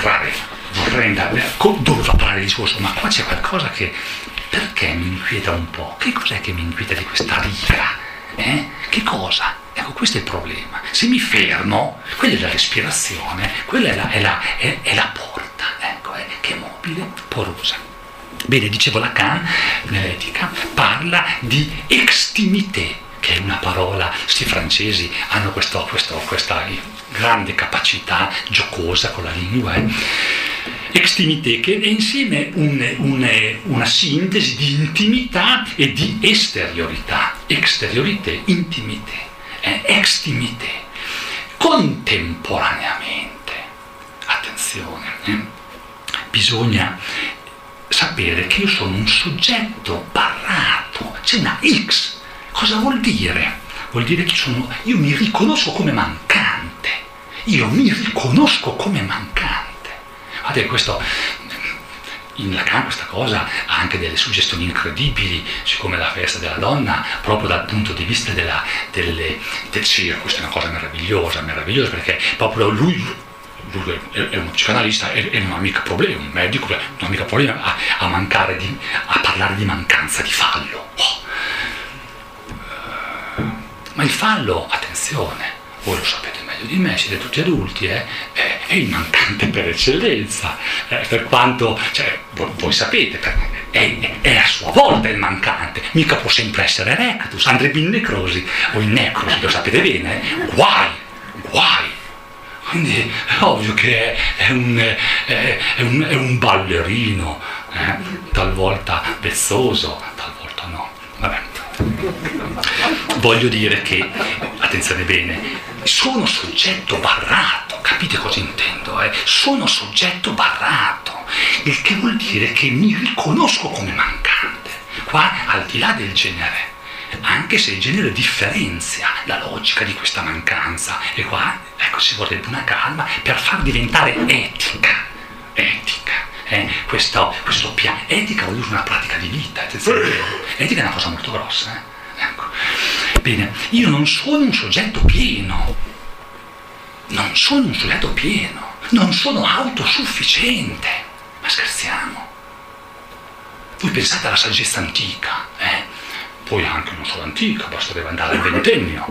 vorrei andare, dove va a parlare il discorso, ma qua c'è qualcosa che, perché mi inquieta un po', che cos'è che mi inquieta di questa riga? Che cosa? Ecco, questo è il problema. Se mi fermo, quella è la respirazione, quella è la porta, ecco, che è mobile, porosa. Bene, dicevo, Lacan, nell'etica, parla di extimité, che è una parola, questi francesi hanno questa grande capacità giocosa con la lingua, extimité, che è insieme una sintesi di intimità e di esteriorità. Exteriorité, intimité, extimité, contemporaneamente. Attenzione, bisogna sapere che io sono un soggetto barrato, c'è una X. Cosa vuol dire? Vuol dire che io mi riconosco come mancante, Guardate, questo in Lacan questa cosa ha anche delle suggestioni incredibili, siccome la festa della donna, proprio dal punto di vista del circo, questa è una cosa meravigliosa, perché proprio lui è uno psicanalista e non ha mica problemi, un medico non ha mica problemi a parlare di mancanza di fallo. Ma il fallo, attenzione, voi lo sapete meglio di me, siete tutti adulti, è il mancante per eccellenza, per quanto, cioè, voi sapete, è a sua volta il mancante, mica può sempre essere erectus, andrebbe in necrosi o in necrosi, lo sapete bene, guai. Quindi è ovvio che è un ballerino, talvolta vezzoso, talvolta no. Vabbè. Voglio dire che, attenzione bene, sono soggetto barrato, capite cosa intendo? Sono soggetto barrato, il che vuol dire che mi riconosco come mancante, qua al di là del genere. Anche se il genere differenzia la logica di questa mancanza, e qua ecco ci vorrebbe una calma per far diventare etica. Questo piano, etica vuol dire una pratica di vita, attenzione, etica è una cosa molto grossa. Ecco. Bene, io non sono un soggetto pieno, non sono autosufficiente, ma scherziamo. Voi pensate alla saggezza antica, poi anche non solo antica, basterebbe andare al ventennio,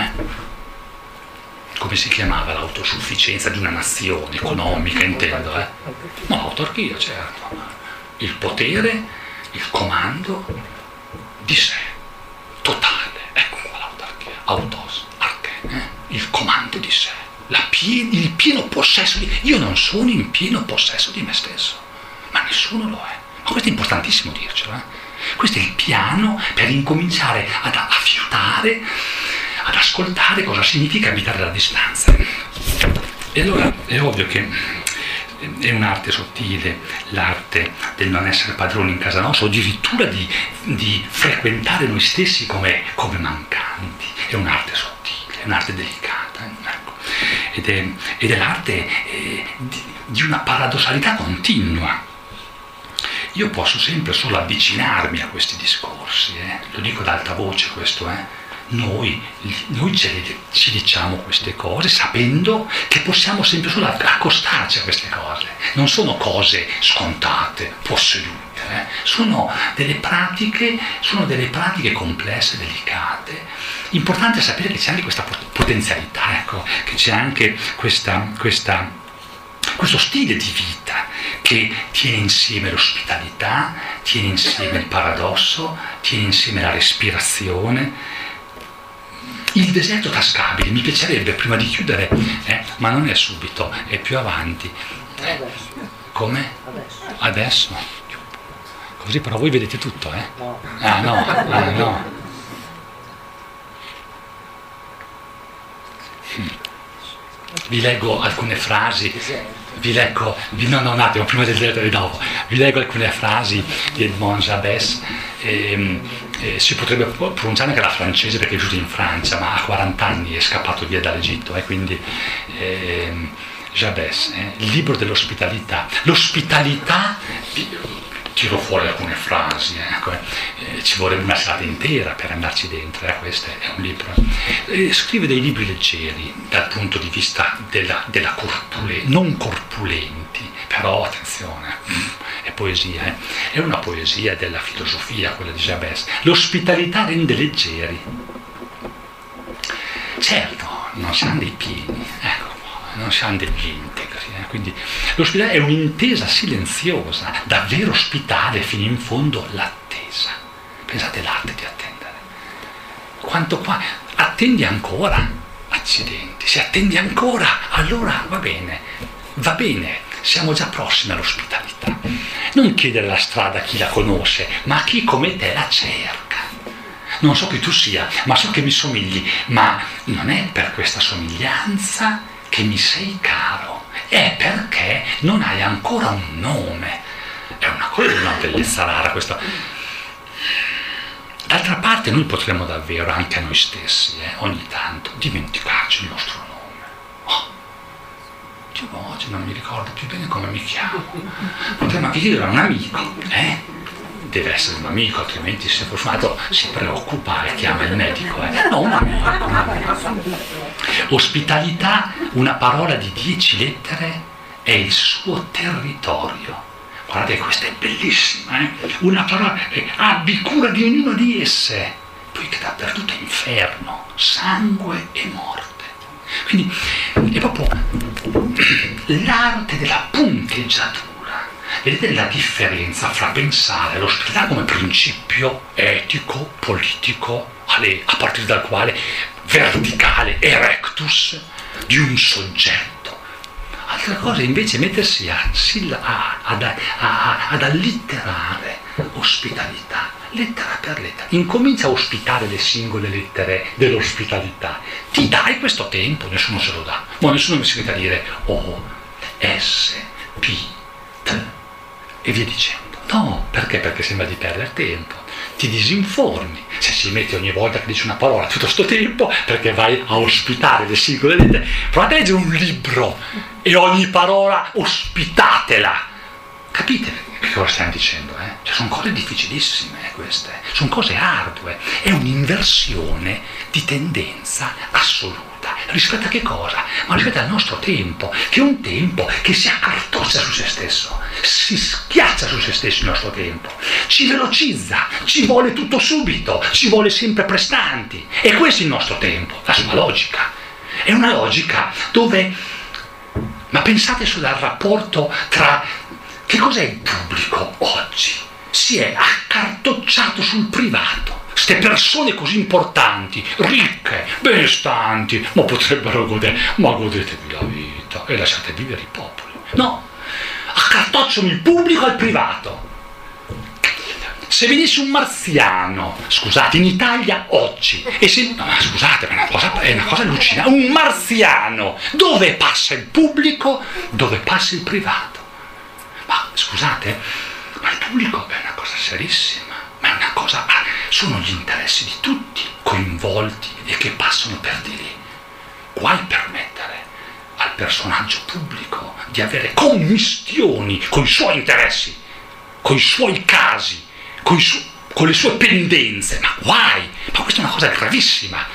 come si chiamava l'autosufficienza di una nazione economica, intendo, No, l'autarchia, certo, il potere, il comando di sé, totale, ecco qua l'autarchia, autos, arche, il comando di sé, il pieno possesso io non sono in pieno possesso di me stesso, ma nessuno lo è. Ma questo è importantissimo dircelo, Questo è il piano per incominciare ad affiutare, ad ascoltare cosa significa abitare la distanza. E allora è ovvio che è un'arte sottile, l'arte del non essere padroni in casa nostra, o addirittura di frequentare noi stessi come mancanti. È un'arte sottile, è un'arte delicata, ecco. Ed è l'arte di una paradossalità continua. Io posso sempre solo avvicinarmi a questi discorsi, lo dico ad alta voce questo, Noi ci diciamo queste cose sapendo che possiamo sempre solo accostarci a queste cose. Non sono cose scontate, possedute, sono delle pratiche complesse, delicate. Importante sapere che c'è anche questa potenzialità, ecco, che c'è anche questo stile di vita che tiene insieme l'ospitalità, tiene insieme il paradosso, tiene insieme la respirazione. Il deserto tascabile, mi piacerebbe prima di chiudere, ma non è subito, è più avanti. Come? Adesso? Così però voi vedete tutto, No. No. Vi leggo alcune frasi. No, un attimo, prima del diretto e dopo. Vi leggo alcune frasi di Edmond Jabès. Si potrebbe pronunciare anche la francese perché è vissuto in Francia, ma a 40 anni è scappato via dall'Egitto, quindi Jabès, il libro dell'ospitalità. L'ospitalità, tiro fuori alcune frasi, ci vorrebbe una serata intera per andarci dentro, questo è un libro. Scrive dei libri leggeri dal punto di vista della non corpulenti, però attenzione, è poesia, è una poesia della filosofia, quella di Jabès. L'ospitalità rende leggeri. Certo, non siamo dei pieni, non siamo degli integri, quindi l'ospitalità è un'intesa silenziosa, davvero ospitale fino in fondo l'attesa. Pensate all'arte di attendere. Quanto qua, attendi ancora, accidenti, se attendi ancora, allora va bene, siamo già prossimi all'ospitalità. Non chiedere la strada a chi la conosce, ma a chi come te la cerca. Non so chi tu sia, ma so che mi somigli, ma non è per questa somiglianza che mi sei caro, è perché non hai ancora un nome. È una cosa di una bellezza rara questa. D'altra parte noi potremmo davvero anche a noi stessi ogni tanto dimenticarci il nostro nome. Io oggi non mi ricordo più bene come mi chiamo. Potremmo anche chiedere a un amico, deve essere un amico, altrimenti se fortunato si preoccupa e chiama il medico. No, un amico. Ospitalità, una parola di 10 lettere, è il suo territorio. Guardate, questa è bellissima, una parola, abbi cura di ognuno di esse, poiché dappertutto è inferno, sangue e morte. Quindi è proprio l'arte della punteggiatura. Vedete la differenza fra pensare all'ospitalità come principio etico, politico, a partire dal quale verticale, erectus, di un soggetto. Altra cosa invece mettersi ad allitterare ospitalità, lettera per lettera. Incomincia a ospitare le singole lettere dell'ospitalità. Ti dai questo tempo? Nessuno se lo dà. Ma nessuno mi si mette a dire O, S, P, T e via dicendo. No, perché? Perché sembra di perdere tempo. Ti disinformi se si mette ogni volta che dici una parola tutto sto tempo, perché vai a ospitare le singole lettere. Provate a leggere un libro e ogni parola ospitatela. Capite che cosa stiamo dicendo? Cioè, sono cose difficilissime queste, sono cose ardue, è un'inversione di tendenza assoluta. Rispetto a che cosa? Ma rispetto al nostro tempo, che è un tempo che si accartoccia su se stesso, si schiaccia su se stesso il nostro tempo, ci velocizza, ci vuole tutto subito, ci vuole sempre prestanti. E questo è il nostro tempo, la sua logica. È una logica dove, ma pensate solo al rapporto tra, che cos'è il pubblico oggi? Si è accartocciato sul privato. Ste persone così importanti, ricche, benestanti, ma potrebbero godere, ma godetevi la vita e lasciate vivere i popoli. No, accartocciano il pubblico al privato. Se venisse un marziano, scusate, in Italia oggi, e se, no, ma scusate, è una cosa allucinante, un marziano, dove passa il pubblico, dove passa il privato? Ma scusate, ma il pubblico è una cosa serissima, ma è una cosa, sono gli interessi di tutti coinvolti e che passano per di lì. Guai permettere al personaggio pubblico di avere commistioni con i suoi interessi, con i suoi casi, con le sue pendenze, ma guai, ma questa è una cosa gravissima.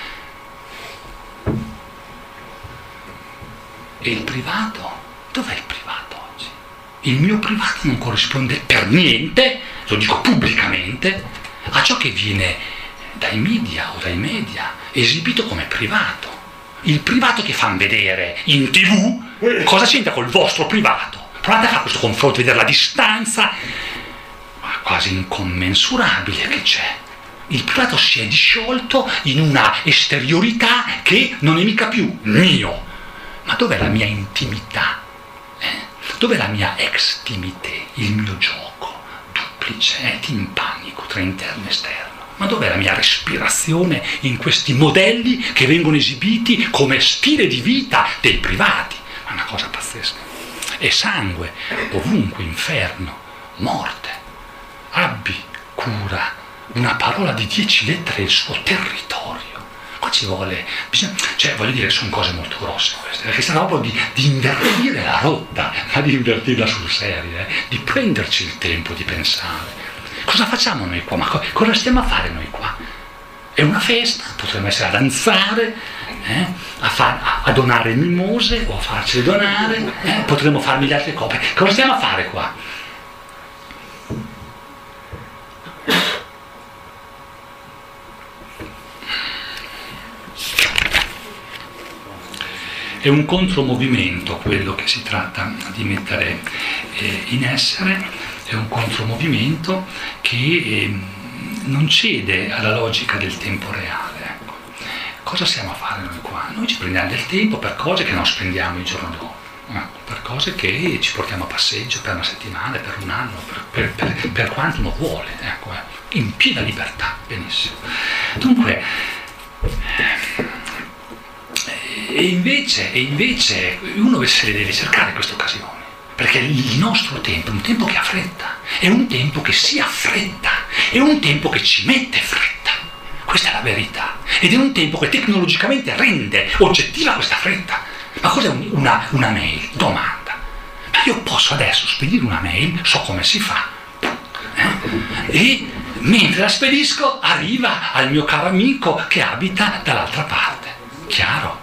E il privato? Dov'è il privato oggi? Il mio privato non corrisponde per niente, lo dico pubblicamente, a ciò che viene dai media o dai media esibito come privato. Il privato che fanno vedere in TV, cosa c'entra col vostro privato? Provate a fare questo confronto, vedere la distanza quasi incommensurabile che c'è. Il privato si è disciolto in una esteriorità che non è mica più mio. Ma dov'è la mia intimità? Dov'è la mia extimité, il mio gioco duplice, timpanico tra interno e esterno? Ma dov'è la mia respirazione in questi modelli che vengono esibiti come stile di vita dei privati? Ma è una cosa pazzesca. E sangue, ovunque, inferno, morte. Abbi cura, una parola di 10 lettere, il suo territorio. Qua ci vuole, cioè voglio dire, sono cose molto grosse queste, perché sta proprio di invertire la rotta, ma di invertirla sul serio, di prenderci il tempo di pensare. Cosa facciamo noi qua? Ma cosa stiamo a fare noi qua? È una festa, potremmo essere a danzare, a donare mimose o a farcele donare, potremmo farmi le altre cose. Cosa stiamo a fare qua? È un contromovimento quello che si tratta di mettere in essere, è un contromovimento che non cede alla logica del tempo reale. Ecco. Cosa stiamo a fare noi qua? Noi ci prendiamo del tempo per cose che non spendiamo il giorno dopo, per cose che ci portiamo a passeggio per una settimana, per un anno, per quanto uno vuole, ecco, in piena libertà, benissimo. Dunque, e invece uno se deve cercare queste occasioni, perché il nostro tempo è un tempo che ha fretta, è un tempo che si affretta, è un tempo che ci mette fretta, questa è la verità, ed è un tempo che tecnologicamente rende oggettiva questa fretta, Ma cos'è una mail? Domanda. Ma io posso adesso spedire una mail, so come si fa, e mentre la spedisco arriva al mio caro amico che abita dall'altra parte. Chiaro?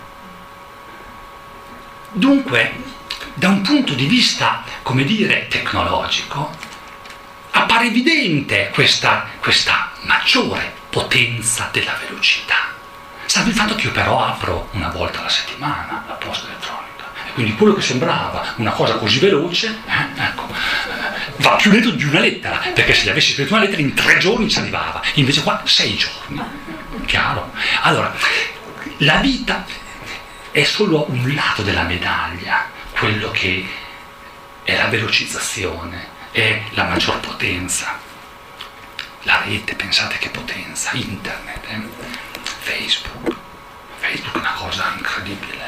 Dunque, da un punto di vista, come dire, tecnologico, appare evidente questa maggiore potenza della velocità. Salvo il fatto che io però apro una volta alla settimana la posta elettronica. E quindi quello che sembrava una cosa così veloce, va più lento di una lettera, perché se gli avessi scritto una lettera in 3 giorni ci arrivava, invece qua 6 giorni. Chiaro? Allora, la vita è solo un lato della medaglia, quello che è la velocizzazione, è la maggior potenza. La rete, pensate che potenza, internet, Facebook è una cosa incredibile.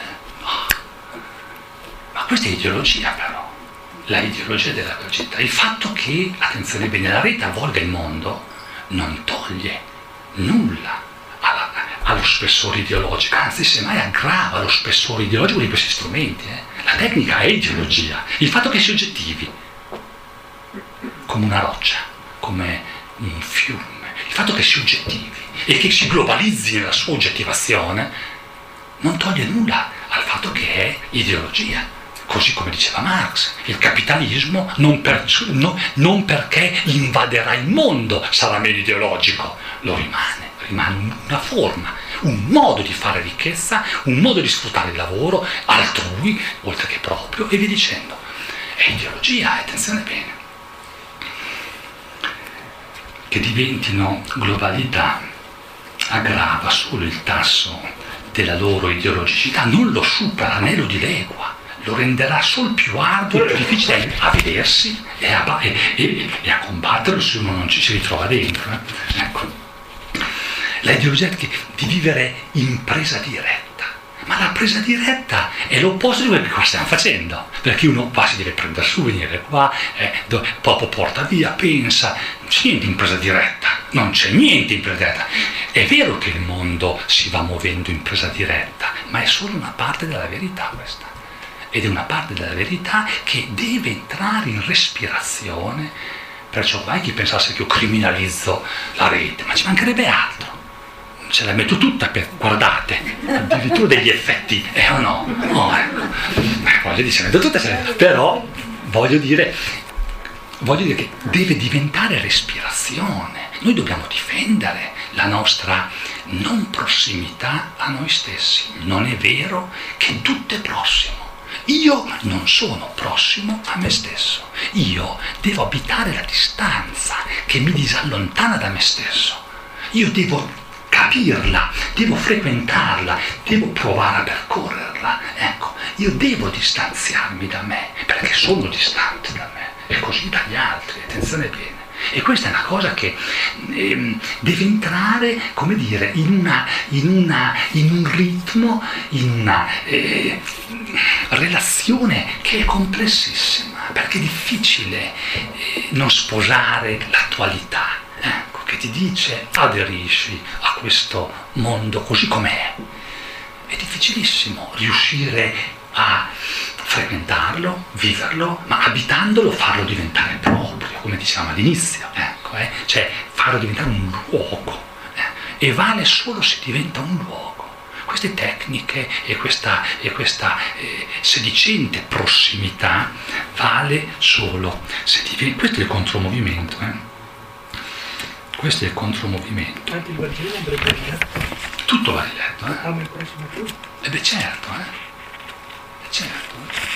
Ma questa è ideologia però, la ideologia della velocità. Il fatto che, attenzione bene, la rete avvolga il mondo non toglie nulla allo spessore ideologico, anzi semmai aggrava lo spessore ideologico di questi strumenti. La tecnica è ideologia, il fatto che si oggettivi come una roccia, come un fiume, il fatto che si oggettivi e che si globalizzi nella sua oggettivazione non toglie nulla al fatto che è ideologia, così come diceva Marx. Il capitalismo non perché invaderà il mondo sarà meno ideologico, lo rimane una forma, un modo di fare ricchezza, un modo di sfruttare il lavoro altrui oltre che proprio, e via dicendo. È ideologia, attenzione bene. Che diventino globalità aggrava solo il tasso della loro ideologicità, non lo supera né lo dilegua, lo renderà solo più arduo e più difficile a vedersi e a combatterlo se uno non ci si ritrova dentro. Ecco. La ideologia è di vivere in presa diretta. Ma la presa diretta è l'opposto di quello che qua stiamo facendo, perché uno qua si deve prendere su, venire qua, proprio porta via, pensa, non c'è niente in presa diretta, non c'è niente in presa diretta. È vero che il mondo si va muovendo in presa diretta, ma è solo una parte della verità questa, ed è una parte della verità che deve entrare in respirazione. Perciò vai chi pensasse che io criminalizzo la rete, ma ci mancherebbe altro. Ce la metto tutta per, guardate, addirittura degli effetti, o no? Oh, ecco. Voglio dire, ce la metto tutta, però voglio dire che deve diventare respirazione. Noi dobbiamo difendere la nostra non prossimità a noi stessi. Non è vero che tutto è prossimo. Io non sono prossimo a me stesso. Io devo abitare la distanza che mi disallontana da me stesso. Io devo capirla, devo frequentarla, devo provare a percorrerla. Ecco, io devo distanziarmi da me, perché sono distante da me, e così dagli altri, attenzione bene. E questa è una cosa che deve entrare, come dire, in un ritmo, in una relazione che è complessissima, perché è difficile non sposare l'attualità. Ecco, che ti dice aderisci a questo mondo così com'è. È difficilissimo riuscire a frequentarlo, viverlo, ma abitandolo farlo diventare proprio, come dicevamo all'inizio, ecco, cioè farlo diventare un luogo, e vale solo se diventa un luogo. Queste tecniche e questa sedicente prossimità vale solo se diventa. Questo è il contromovimento, Questo è il contromovimento. Anche il Vangelo andrebbe letto. Tutto va riletto, Amo il prossimo tuo. beh, certo, certo.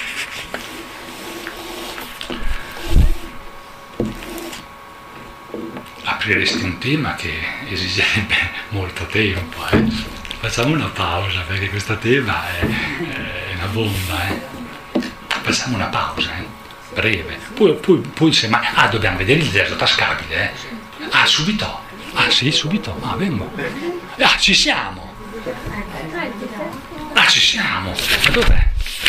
Apriresti un tema che esigerebbe molto tempo, Facciamo una pausa, perché questo tema è una bomba, Facciamo una pausa, breve. Poi se mai. Dobbiamo vedere il deserto tascabile, subito? Sì, subito. Vengo. Ci siamo. Ci siamo. Ma dov'è?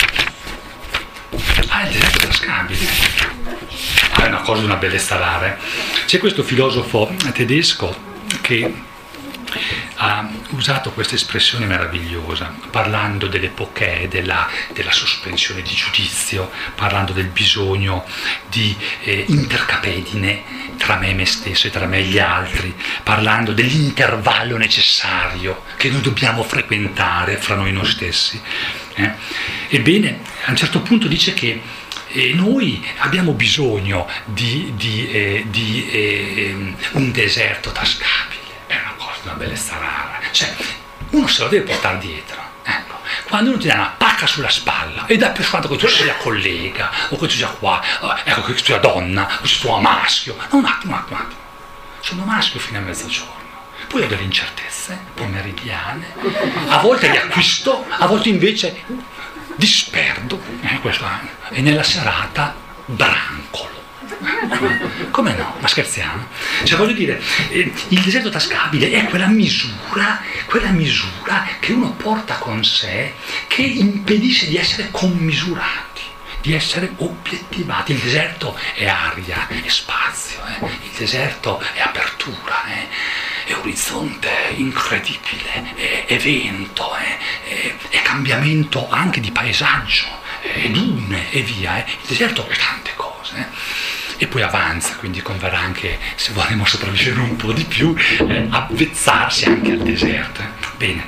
Il deserto tascabile. È una cosa di una bellezza rara. C'è questo filosofo tedesco che ha usato questa espressione meravigliosa, parlando delle poche, della sospensione di giudizio, parlando del bisogno di intercapedine tra me e me stesso e tra me e gli altri, parlando dell'intervallo necessario che noi dobbiamo frequentare fra noi stessi. Ebbene, a un certo punto dice che noi abbiamo bisogno di un deserto tascabile. È una bellezza rara. Cioè, uno se lo deve portare dietro. Ecco. Quando uno ti dà una pacca sulla spalla e dà per quanto che tu sia collega, o che tu sia qua, ecco, che tu sia donna, o che tu sia maschio. No, un attimo. Sono maschio fino a mezzogiorno. Poi ho delle incertezze pomeridiane, a volte li acquisto, a volte invece disperdo, e nella serata brancolo. Come no? Ma scherziamo? Cioè, voglio dire, il deserto tascabile è quella misura che uno porta con sé, che impedisce di essere commisurati, di essere obiettivati. Il deserto è aria, è spazio, il deserto è apertura, è orizzonte incredibile, è vento, è cambiamento anche di paesaggio, è dune e via. Il deserto è tante cose. E poi avanza, quindi converrà anche, se vorremmo sopravvivere un po' di più, avvezzarsi anche al deserto. Bene.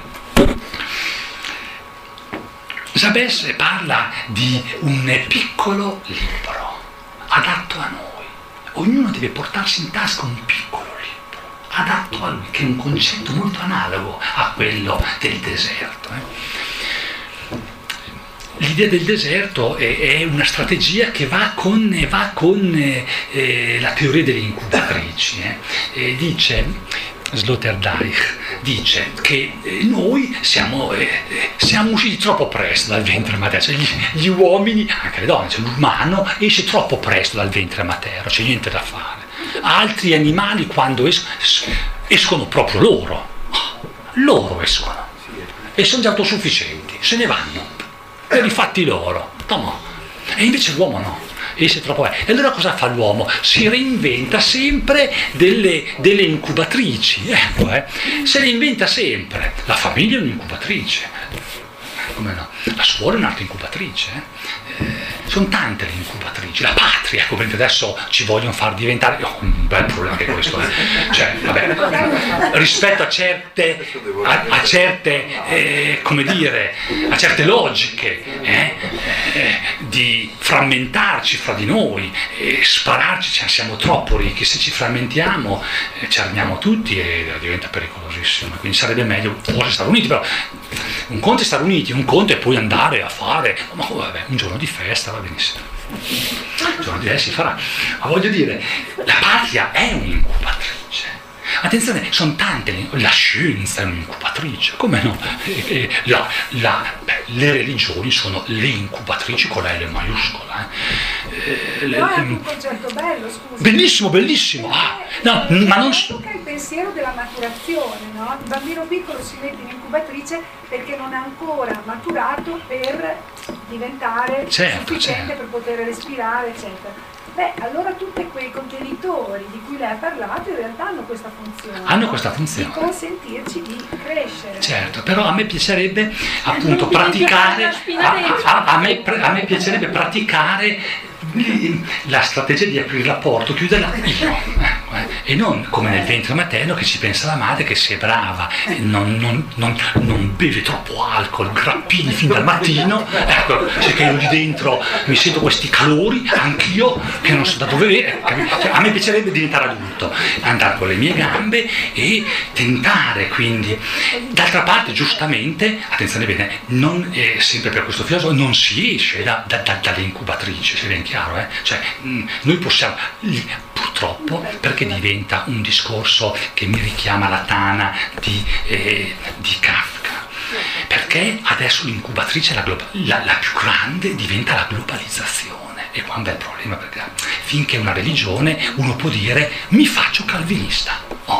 Jabez parla di un piccolo libro adatto a noi. Ognuno deve portarsi in tasca un piccolo libro adatto a lui, che è un concetto molto analogo a quello del deserto. L'idea del deserto è una strategia che va con la teoria delle incubatrici. Dice Sloterdijk, dice che noi siamo usciti troppo presto dal ventre materno, cioè gli uomini, anche le donne, cioè l'umano esce troppo presto dal ventre materno, c'è niente da fare. Altri animali quando escono proprio loro escono e sono già autosufficienti, se ne vanno per i fatti loro. No. E invece l'uomo no, esce troppo. E allora cosa fa l'uomo? Si reinventa sempre delle incubatrici, se le inventa sempre. La famiglia è un'incubatrice, come no? La suora è un'altra incubatrice. Sono tante le incubatrici. La patria, ecco, perché adesso ci vogliono far diventare un bel problema anche questo. Cioè, vabbè, rispetto a certe come dire, a certe logiche di frammentarci fra di noi e spararci, cioè, siamo troppo ricchi, se ci frammentiamo ci armiamo tutti e diventa pericolosissimo. Quindi sarebbe meglio forse stare uniti, però un conto è stare uniti, un conto è poi andare a fare, ma vabbè, un giorno di festa va benissimo, un giorno di festa si farà. Ma voglio dire, la patria è un'incubatrice. Attenzione, sono tante, la scienza è un'incubatrice, come no? Le religioni sono le incubatrici con la L maiuscola. No, è un concetto bello, scusa. Bellissimo. No, ma non tocca il pensiero della maturazione, no? Il bambino piccolo si mette in incubatrice perché non ha ancora maturato per diventare sufficiente per poter respirare, eccetera. Beh, allora tutti quei contenitori di cui lei ha parlato in realtà hanno questa funzione. Di consentirci di crescere. Certo, però a me piacerebbe appunto praticare, a me piacerebbe praticare la strategia di aprire la porta, chiuderla io, e non come nel ventre materno che ci pensa la madre che se è brava, non beve troppo alcol, grappini fin dal mattino, ecco, se che io lì dentro mi sento questi calori, anch'io, che non so da dove venire. Cioè, a me piacerebbe diventare adulto, andare con le mie gambe e tentare, quindi. D'altra parte, giustamente, attenzione bene, non sempre per questo filosofo, non si esce dalle incubatrici, se ben chiaro, cioè noi possiamo, purtroppo, perché diventa un discorso che mi richiama la Tana di Kafka, perché adesso l'incubatrice, la più grande, diventa la globalizzazione. E qua è un bel problema, perché finché una religione uno può dire mi faccio calvinista,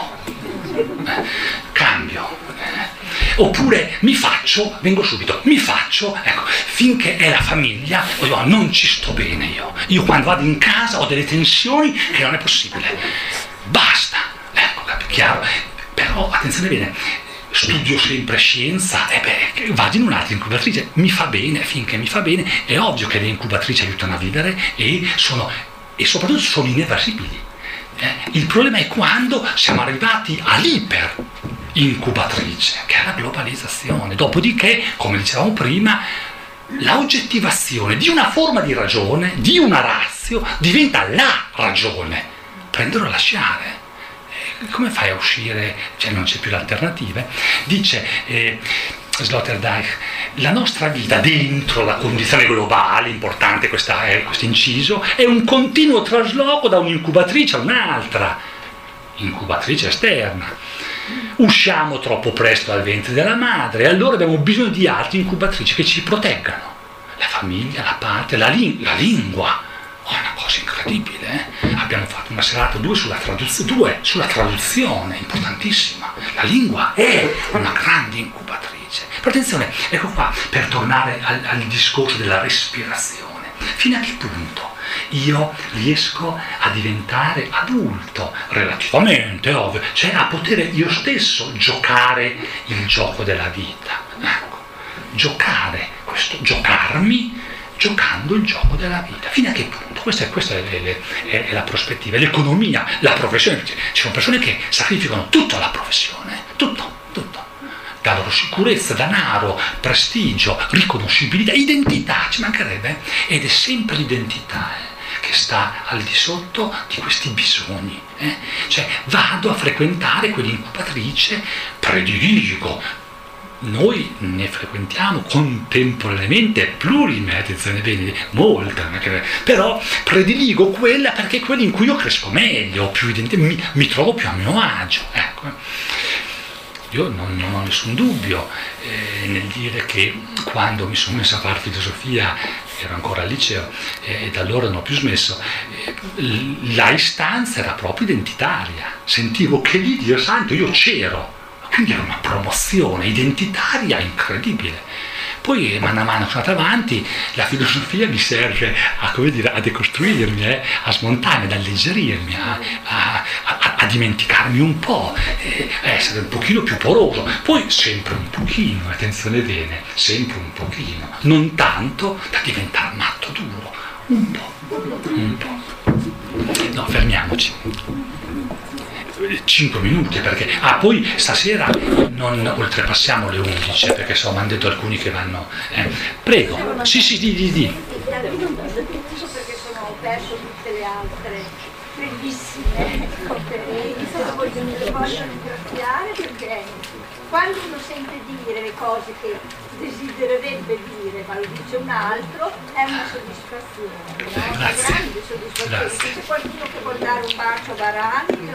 cambio, oppure vengo subito, ecco, finché è la famiglia, non ci sto bene io quando vado in casa ho delle tensioni che non è possibile, basta, ecco, chiaro. Però attenzione bene, studio sempre scienza, vado in un'altra incubatrice, mi fa bene, finché mi fa bene, è ovvio che le incubatrici aiutano a vivere e soprattutto sono irreversibili. Il problema è quando siamo arrivati all'iperincubatrice, che è la globalizzazione. Dopodiché, come dicevamo prima, l'oggettivazione di una forma di ragione, di una ratio, diventa la ragione. Prendere o lasciare. Come fai a uscire? Cioè non c'è più l'alternativa. Dice Sloterdijk, la nostra vita dentro la condizione globale, importante questo inciso, è un continuo trasloco da un'incubatrice a un'altra, incubatrice esterna. Usciamo troppo presto dal ventre della madre e allora abbiamo bisogno di altre incubatrici che ci proteggano. La famiglia, la patria, la lingua. È una cosa incredibile, Abbiamo fatto una serata, due sulla traduzione, importantissima. La lingua è una grande incubatrice. Però attenzione, ecco qua, per tornare al discorso della respirazione. Fino a che punto io riesco a diventare adulto, relativamente, ovvio, cioè a poter io stesso giocare il gioco della vita. Ecco, giocarmi giocando il gioco della vita. Fino a che punto? Questa è la prospettiva, l'economia, la professione. Ci sono persone che sacrificano tutta la professione, tutto. La loro sicurezza, denaro, prestigio, riconoscibilità, identità, ci mancherebbe. Ed è sempre l'identità che sta al di sotto di questi bisogni. Cioè vado a frequentare quell'incubatrice, prediligo. Noi ne frequentiamo contemporaneamente plurimetrizzane bene, molte, però prediligo quella perché è quella in cui io cresco meglio, più mi trovo più a mio agio. Ecco. Io non ho nessun dubbio nel dire che quando mi sono messo a fare filosofia, ero ancora al liceo e da allora non ho più smesso, la istanza era proprio identitaria. Sentivo che lì, Dio santo, io c'ero. Quindi era una promozione identitaria incredibile. Poi man mano che sono andato avanti, la filosofia mi serve a decostruirmi, a smontarmi, ad alleggerirmi, a dimenticarmi un po', a essere un pochino più poroso. Poi sempre un pochino, attenzione bene, sempre un pochino, non tanto da diventare matto duro, un po'. No, fermiamoci. 5 minuti perché poi stasera non oltrepassiamo le 11 perché mi hanno detto alcuni che vanno prego, sì, di perché sono perso tutte le altre bellissime conferenze, voglio ringraziare perché quando uno sente dire le cose che desidererebbe dire ma lo dice un altro è una soddisfazione, no? Una grande soddisfazione. Se c'è qualcuno che vuol dare un bacio a Barani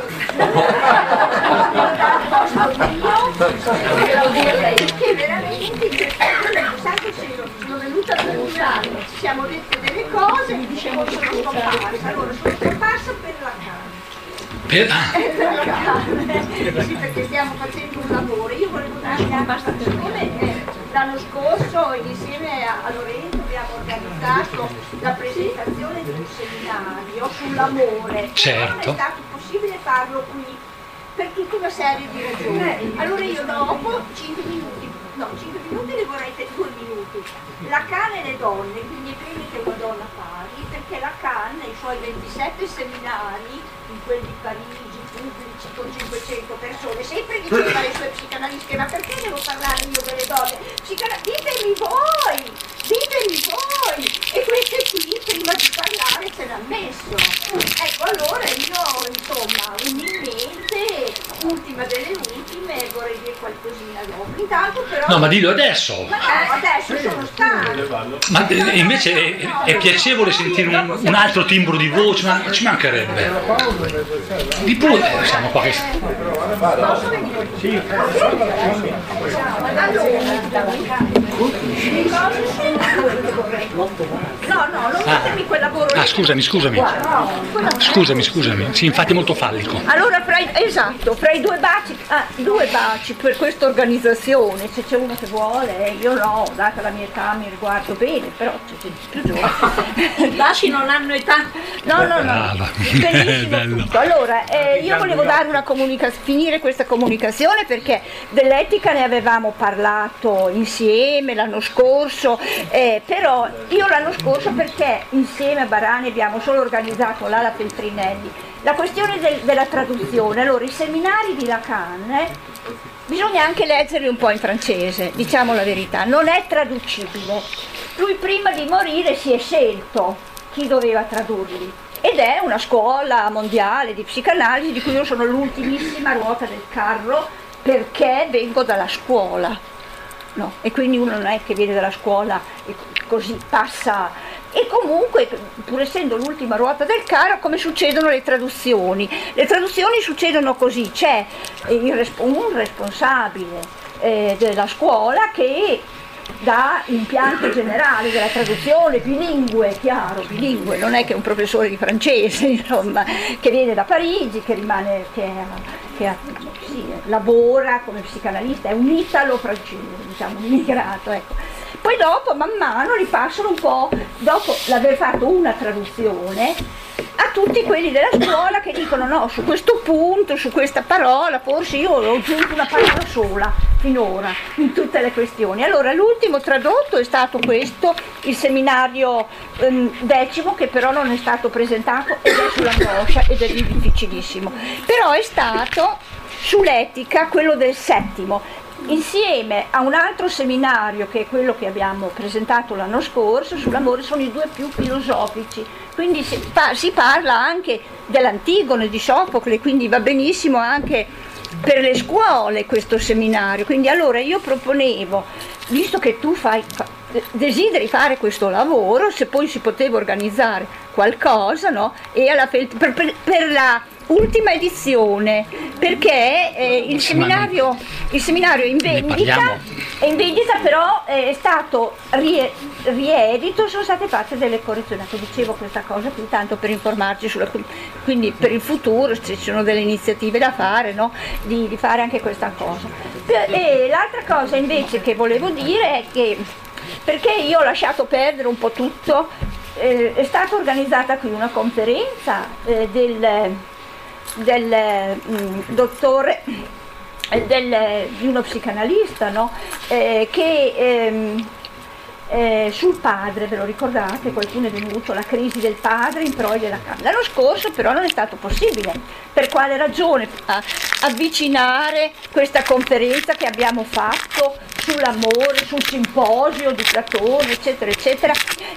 perché veramente santo cielo, sono venuta per un anno, ci siamo dette delle cose e sono scomparsa. Allora sono scomparsa per la carne. Sì, perché stiamo facendo un lavoro. Io volevo dare una passazione. L'anno scorso insieme a Lorenzo abbiamo organizzato la presentazione di un seminario sull'amore. Certo. Non è stato possibile farlo qui per tutta una serie di ragioni. Allora io dopo 5 minuti ne vorrei 2 minuti. Lacan e le donne, quindi i primi che una donna pari, perché Lacan nei suoi 27 seminari, in quelli di Parigi, pubblici con 500 persone, sempre diceva alle sue psicanaliste: ma perché devo parlare io delle donne? Ditemi voi! E queste qui prima di parlare se l'ha messo. Ecco, allora io insomma umilmente, ultima delle ultime, vorrei dire qualcosina dopo. Intanto però. No, ma dillo adesso! Ma no, adesso sono stanco. Ma invece è piacevole sentire un altro timbro di voce, ma ci mancherebbe. Di pure siamo qua che. Posso venire? Sì. No, non fatemi quel lavoro. Scusami. Scusami. Sì, infatti è molto fallico. Allora fra i 2 baci per questa organizzazione. un'organizzazione, se c'è uno che vuole, io no, data la mia età mi riguardo bene, però c'è gente più giovane. I basci non hanno età. No, benissimo tutto. Allora, io volevo dare finire questa comunicazione perché dell'etica ne avevamo parlato insieme l'anno scorso, però io l'anno scorso perché insieme a Barani abbiamo solo organizzato l'Ala Feltrinelli la questione della traduzione. Allora, i seminari di Lacan bisogna anche leggerli un po' in francese, diciamo la verità, non è traducibile. Lui prima di morire si è scelto chi doveva tradurli ed è una scuola mondiale di psicanalisi di cui io sono l'ultimissima ruota del carro perché vengo dalla scuola, no? E quindi uno non è che viene dalla scuola e così passa. E comunque, pur essendo l'ultima ruota del carro, come succedono le traduzioni? Le traduzioni succedono così, c'è un responsabile della scuola che dà l'impianto generale della traduzione, bilingue, chiaro, bilingue, non è che un professore di francese, insomma, che viene da Parigi, che rimane, lavora come psicanalista, è un italo-francese, diciamo, un immigrato, ecco. Poi dopo, man mano, ripassano un po', dopo l'aver fatto una traduzione, a tutti quelli della scuola che dicono no, su questo punto, su questa parola, forse io ho aggiunto una parola sola finora in tutte le questioni. Allora l'ultimo tradotto è stato questo, il seminario 10, che però non è stato presentato ed è sull'angoscia ed è difficilissimo, però è stato sull'etica, quello del 7, insieme a un altro seminario che è quello che abbiamo presentato l'anno scorso sull'amore, sono i due più filosofici, quindi si parla anche dell'Antigone di Sofocle, quindi va benissimo anche per le scuole questo seminario. Quindi allora io proponevo, visto che tu desideri fare questo lavoro, se poi si poteva organizzare qualcosa, no? E per la ultima edizione, perché il seminario è in vendita, però è stato riedito, sono state fatte delle correzioni. Dicevo questa cosa qui tanto per informarci quindi per il futuro, se ci sono delle iniziative da fare, no? di fare anche questa cosa. E l'altra cosa invece che volevo dire è che, perché io ho lasciato perdere un po' tutto, è stata organizzata qui una conferenza del dottore, di uno psicanalista, no? Sul padre, ve lo ricordate? Qualcuno è venuto, la crisi del padre in proi della Lacan. L'anno scorso però non è stato possibile. Per quale ragione? Avvicinare questa conferenza che abbiamo fatto sull'amore, sul simposio di Platone, eccetera, eccetera,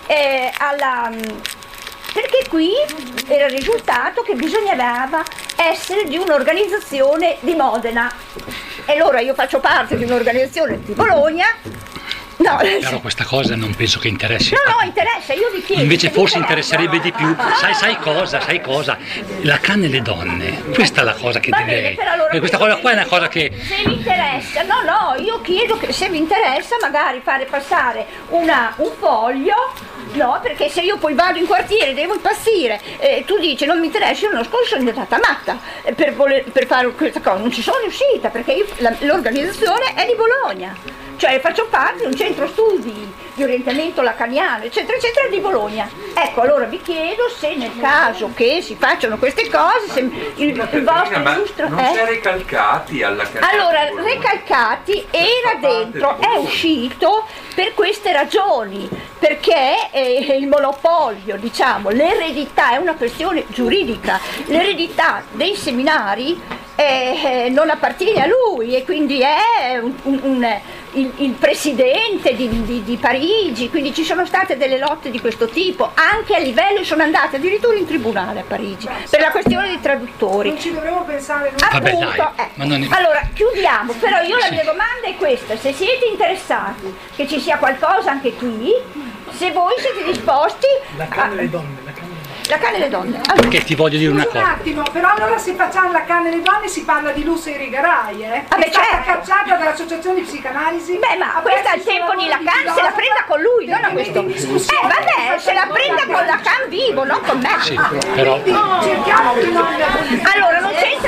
perché qui era il risultato che bisognava essere di un'organizzazione di Modena. E allora io faccio parte di un'organizzazione di Bologna. No, però questa cosa non penso che interessi. No, interessa, io vi chiedo. Invece forse interesserebbe di più. Sai cosa? Lacan e le donne. Questa è la cosa che deve. Allora, questa cosa qua è una cosa che. Se vi interessa, io chiedo che se vi interessa magari fare passare un foglio. No, perché se io poi vado in quartiere devo impazzire, tu dici non mi interessa, io l'anno scorso sono diventata matta per fare questa cosa, non ci sono riuscita perché l'organizzazione è di Bologna, cioè faccio parte di un centro studi di orientamento lacaniano, eccetera, eccetera, di Bologna. Ecco, allora vi chiedo se nel caso che si facciano queste cose, se il vostro illustro... Non si è Recalcati alla Carta. Allora, Recalcati era dentro, è uscito per queste ragioni, perché il monopolio, diciamo, l'eredità è una questione giuridica, l'eredità dei seminari non appartiene a lui e quindi è il presidente di Parigi, quindi ci sono state delle lotte di questo tipo, anche a livello, sono andate addirittura in tribunale a Parigi per la questione dei traduttori. Non ci dovremmo pensare noi. Appunto, allora chiudiamo, però io la mia domanda è questa: se siete interessati che ci sia qualcosa anche qui, se voi siete disposti Lacan e le donne. Lacan e le donne. Allora, perché ti voglio dire una cosa. Un attimo, però allora se facciamo Lacan e le donne si parla di Luce Irigaray, è stata cacciata dall'associazione di psicanalisi. Beh, ma questo è il tempo di Lacan, se la prenda con lui, non a questo. Vabbè, se la prenda con Lacan vivo, non con me. Sì, però. Cerchiamo di non... Allora, non c'entra adesso.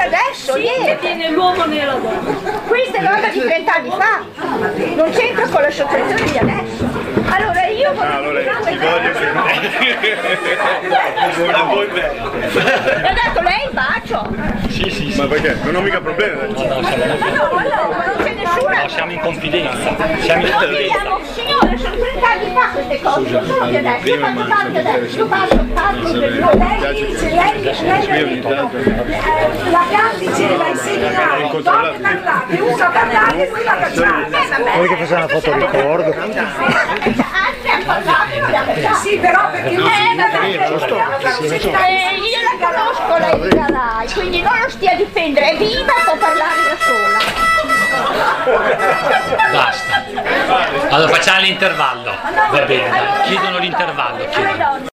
adesso, che tiene l'uomo nella donna. questa è roba di 30 anni fa, non c'entra con l'associazione di adesso. Allora io allora ti voglio a voi bene. ho dato lei il bacio. Sì, ma perché? Non ho mica problemi. No, ma non c'è nessuna. No, siamo in confidenza. Siamo in confidenza. Signore, sono 30 anni fa queste cose, non sono di adesso, io faccio tanto adesso, io parlo del la Gandhi ce l'ha insegnato, donne parlate, usa parlare, lui la cacciata. Vuoi che facciamo una foto ricordo? Altri hanno parlato, non le ha cacciate. Sì, però perché non io la conosco lei di Garai, quindi non lo stia a difendere, è viva e può parlare da sola. Basta. Allora facciamo l'intervallo. Va bene, dai. Chiedono l'intervallo.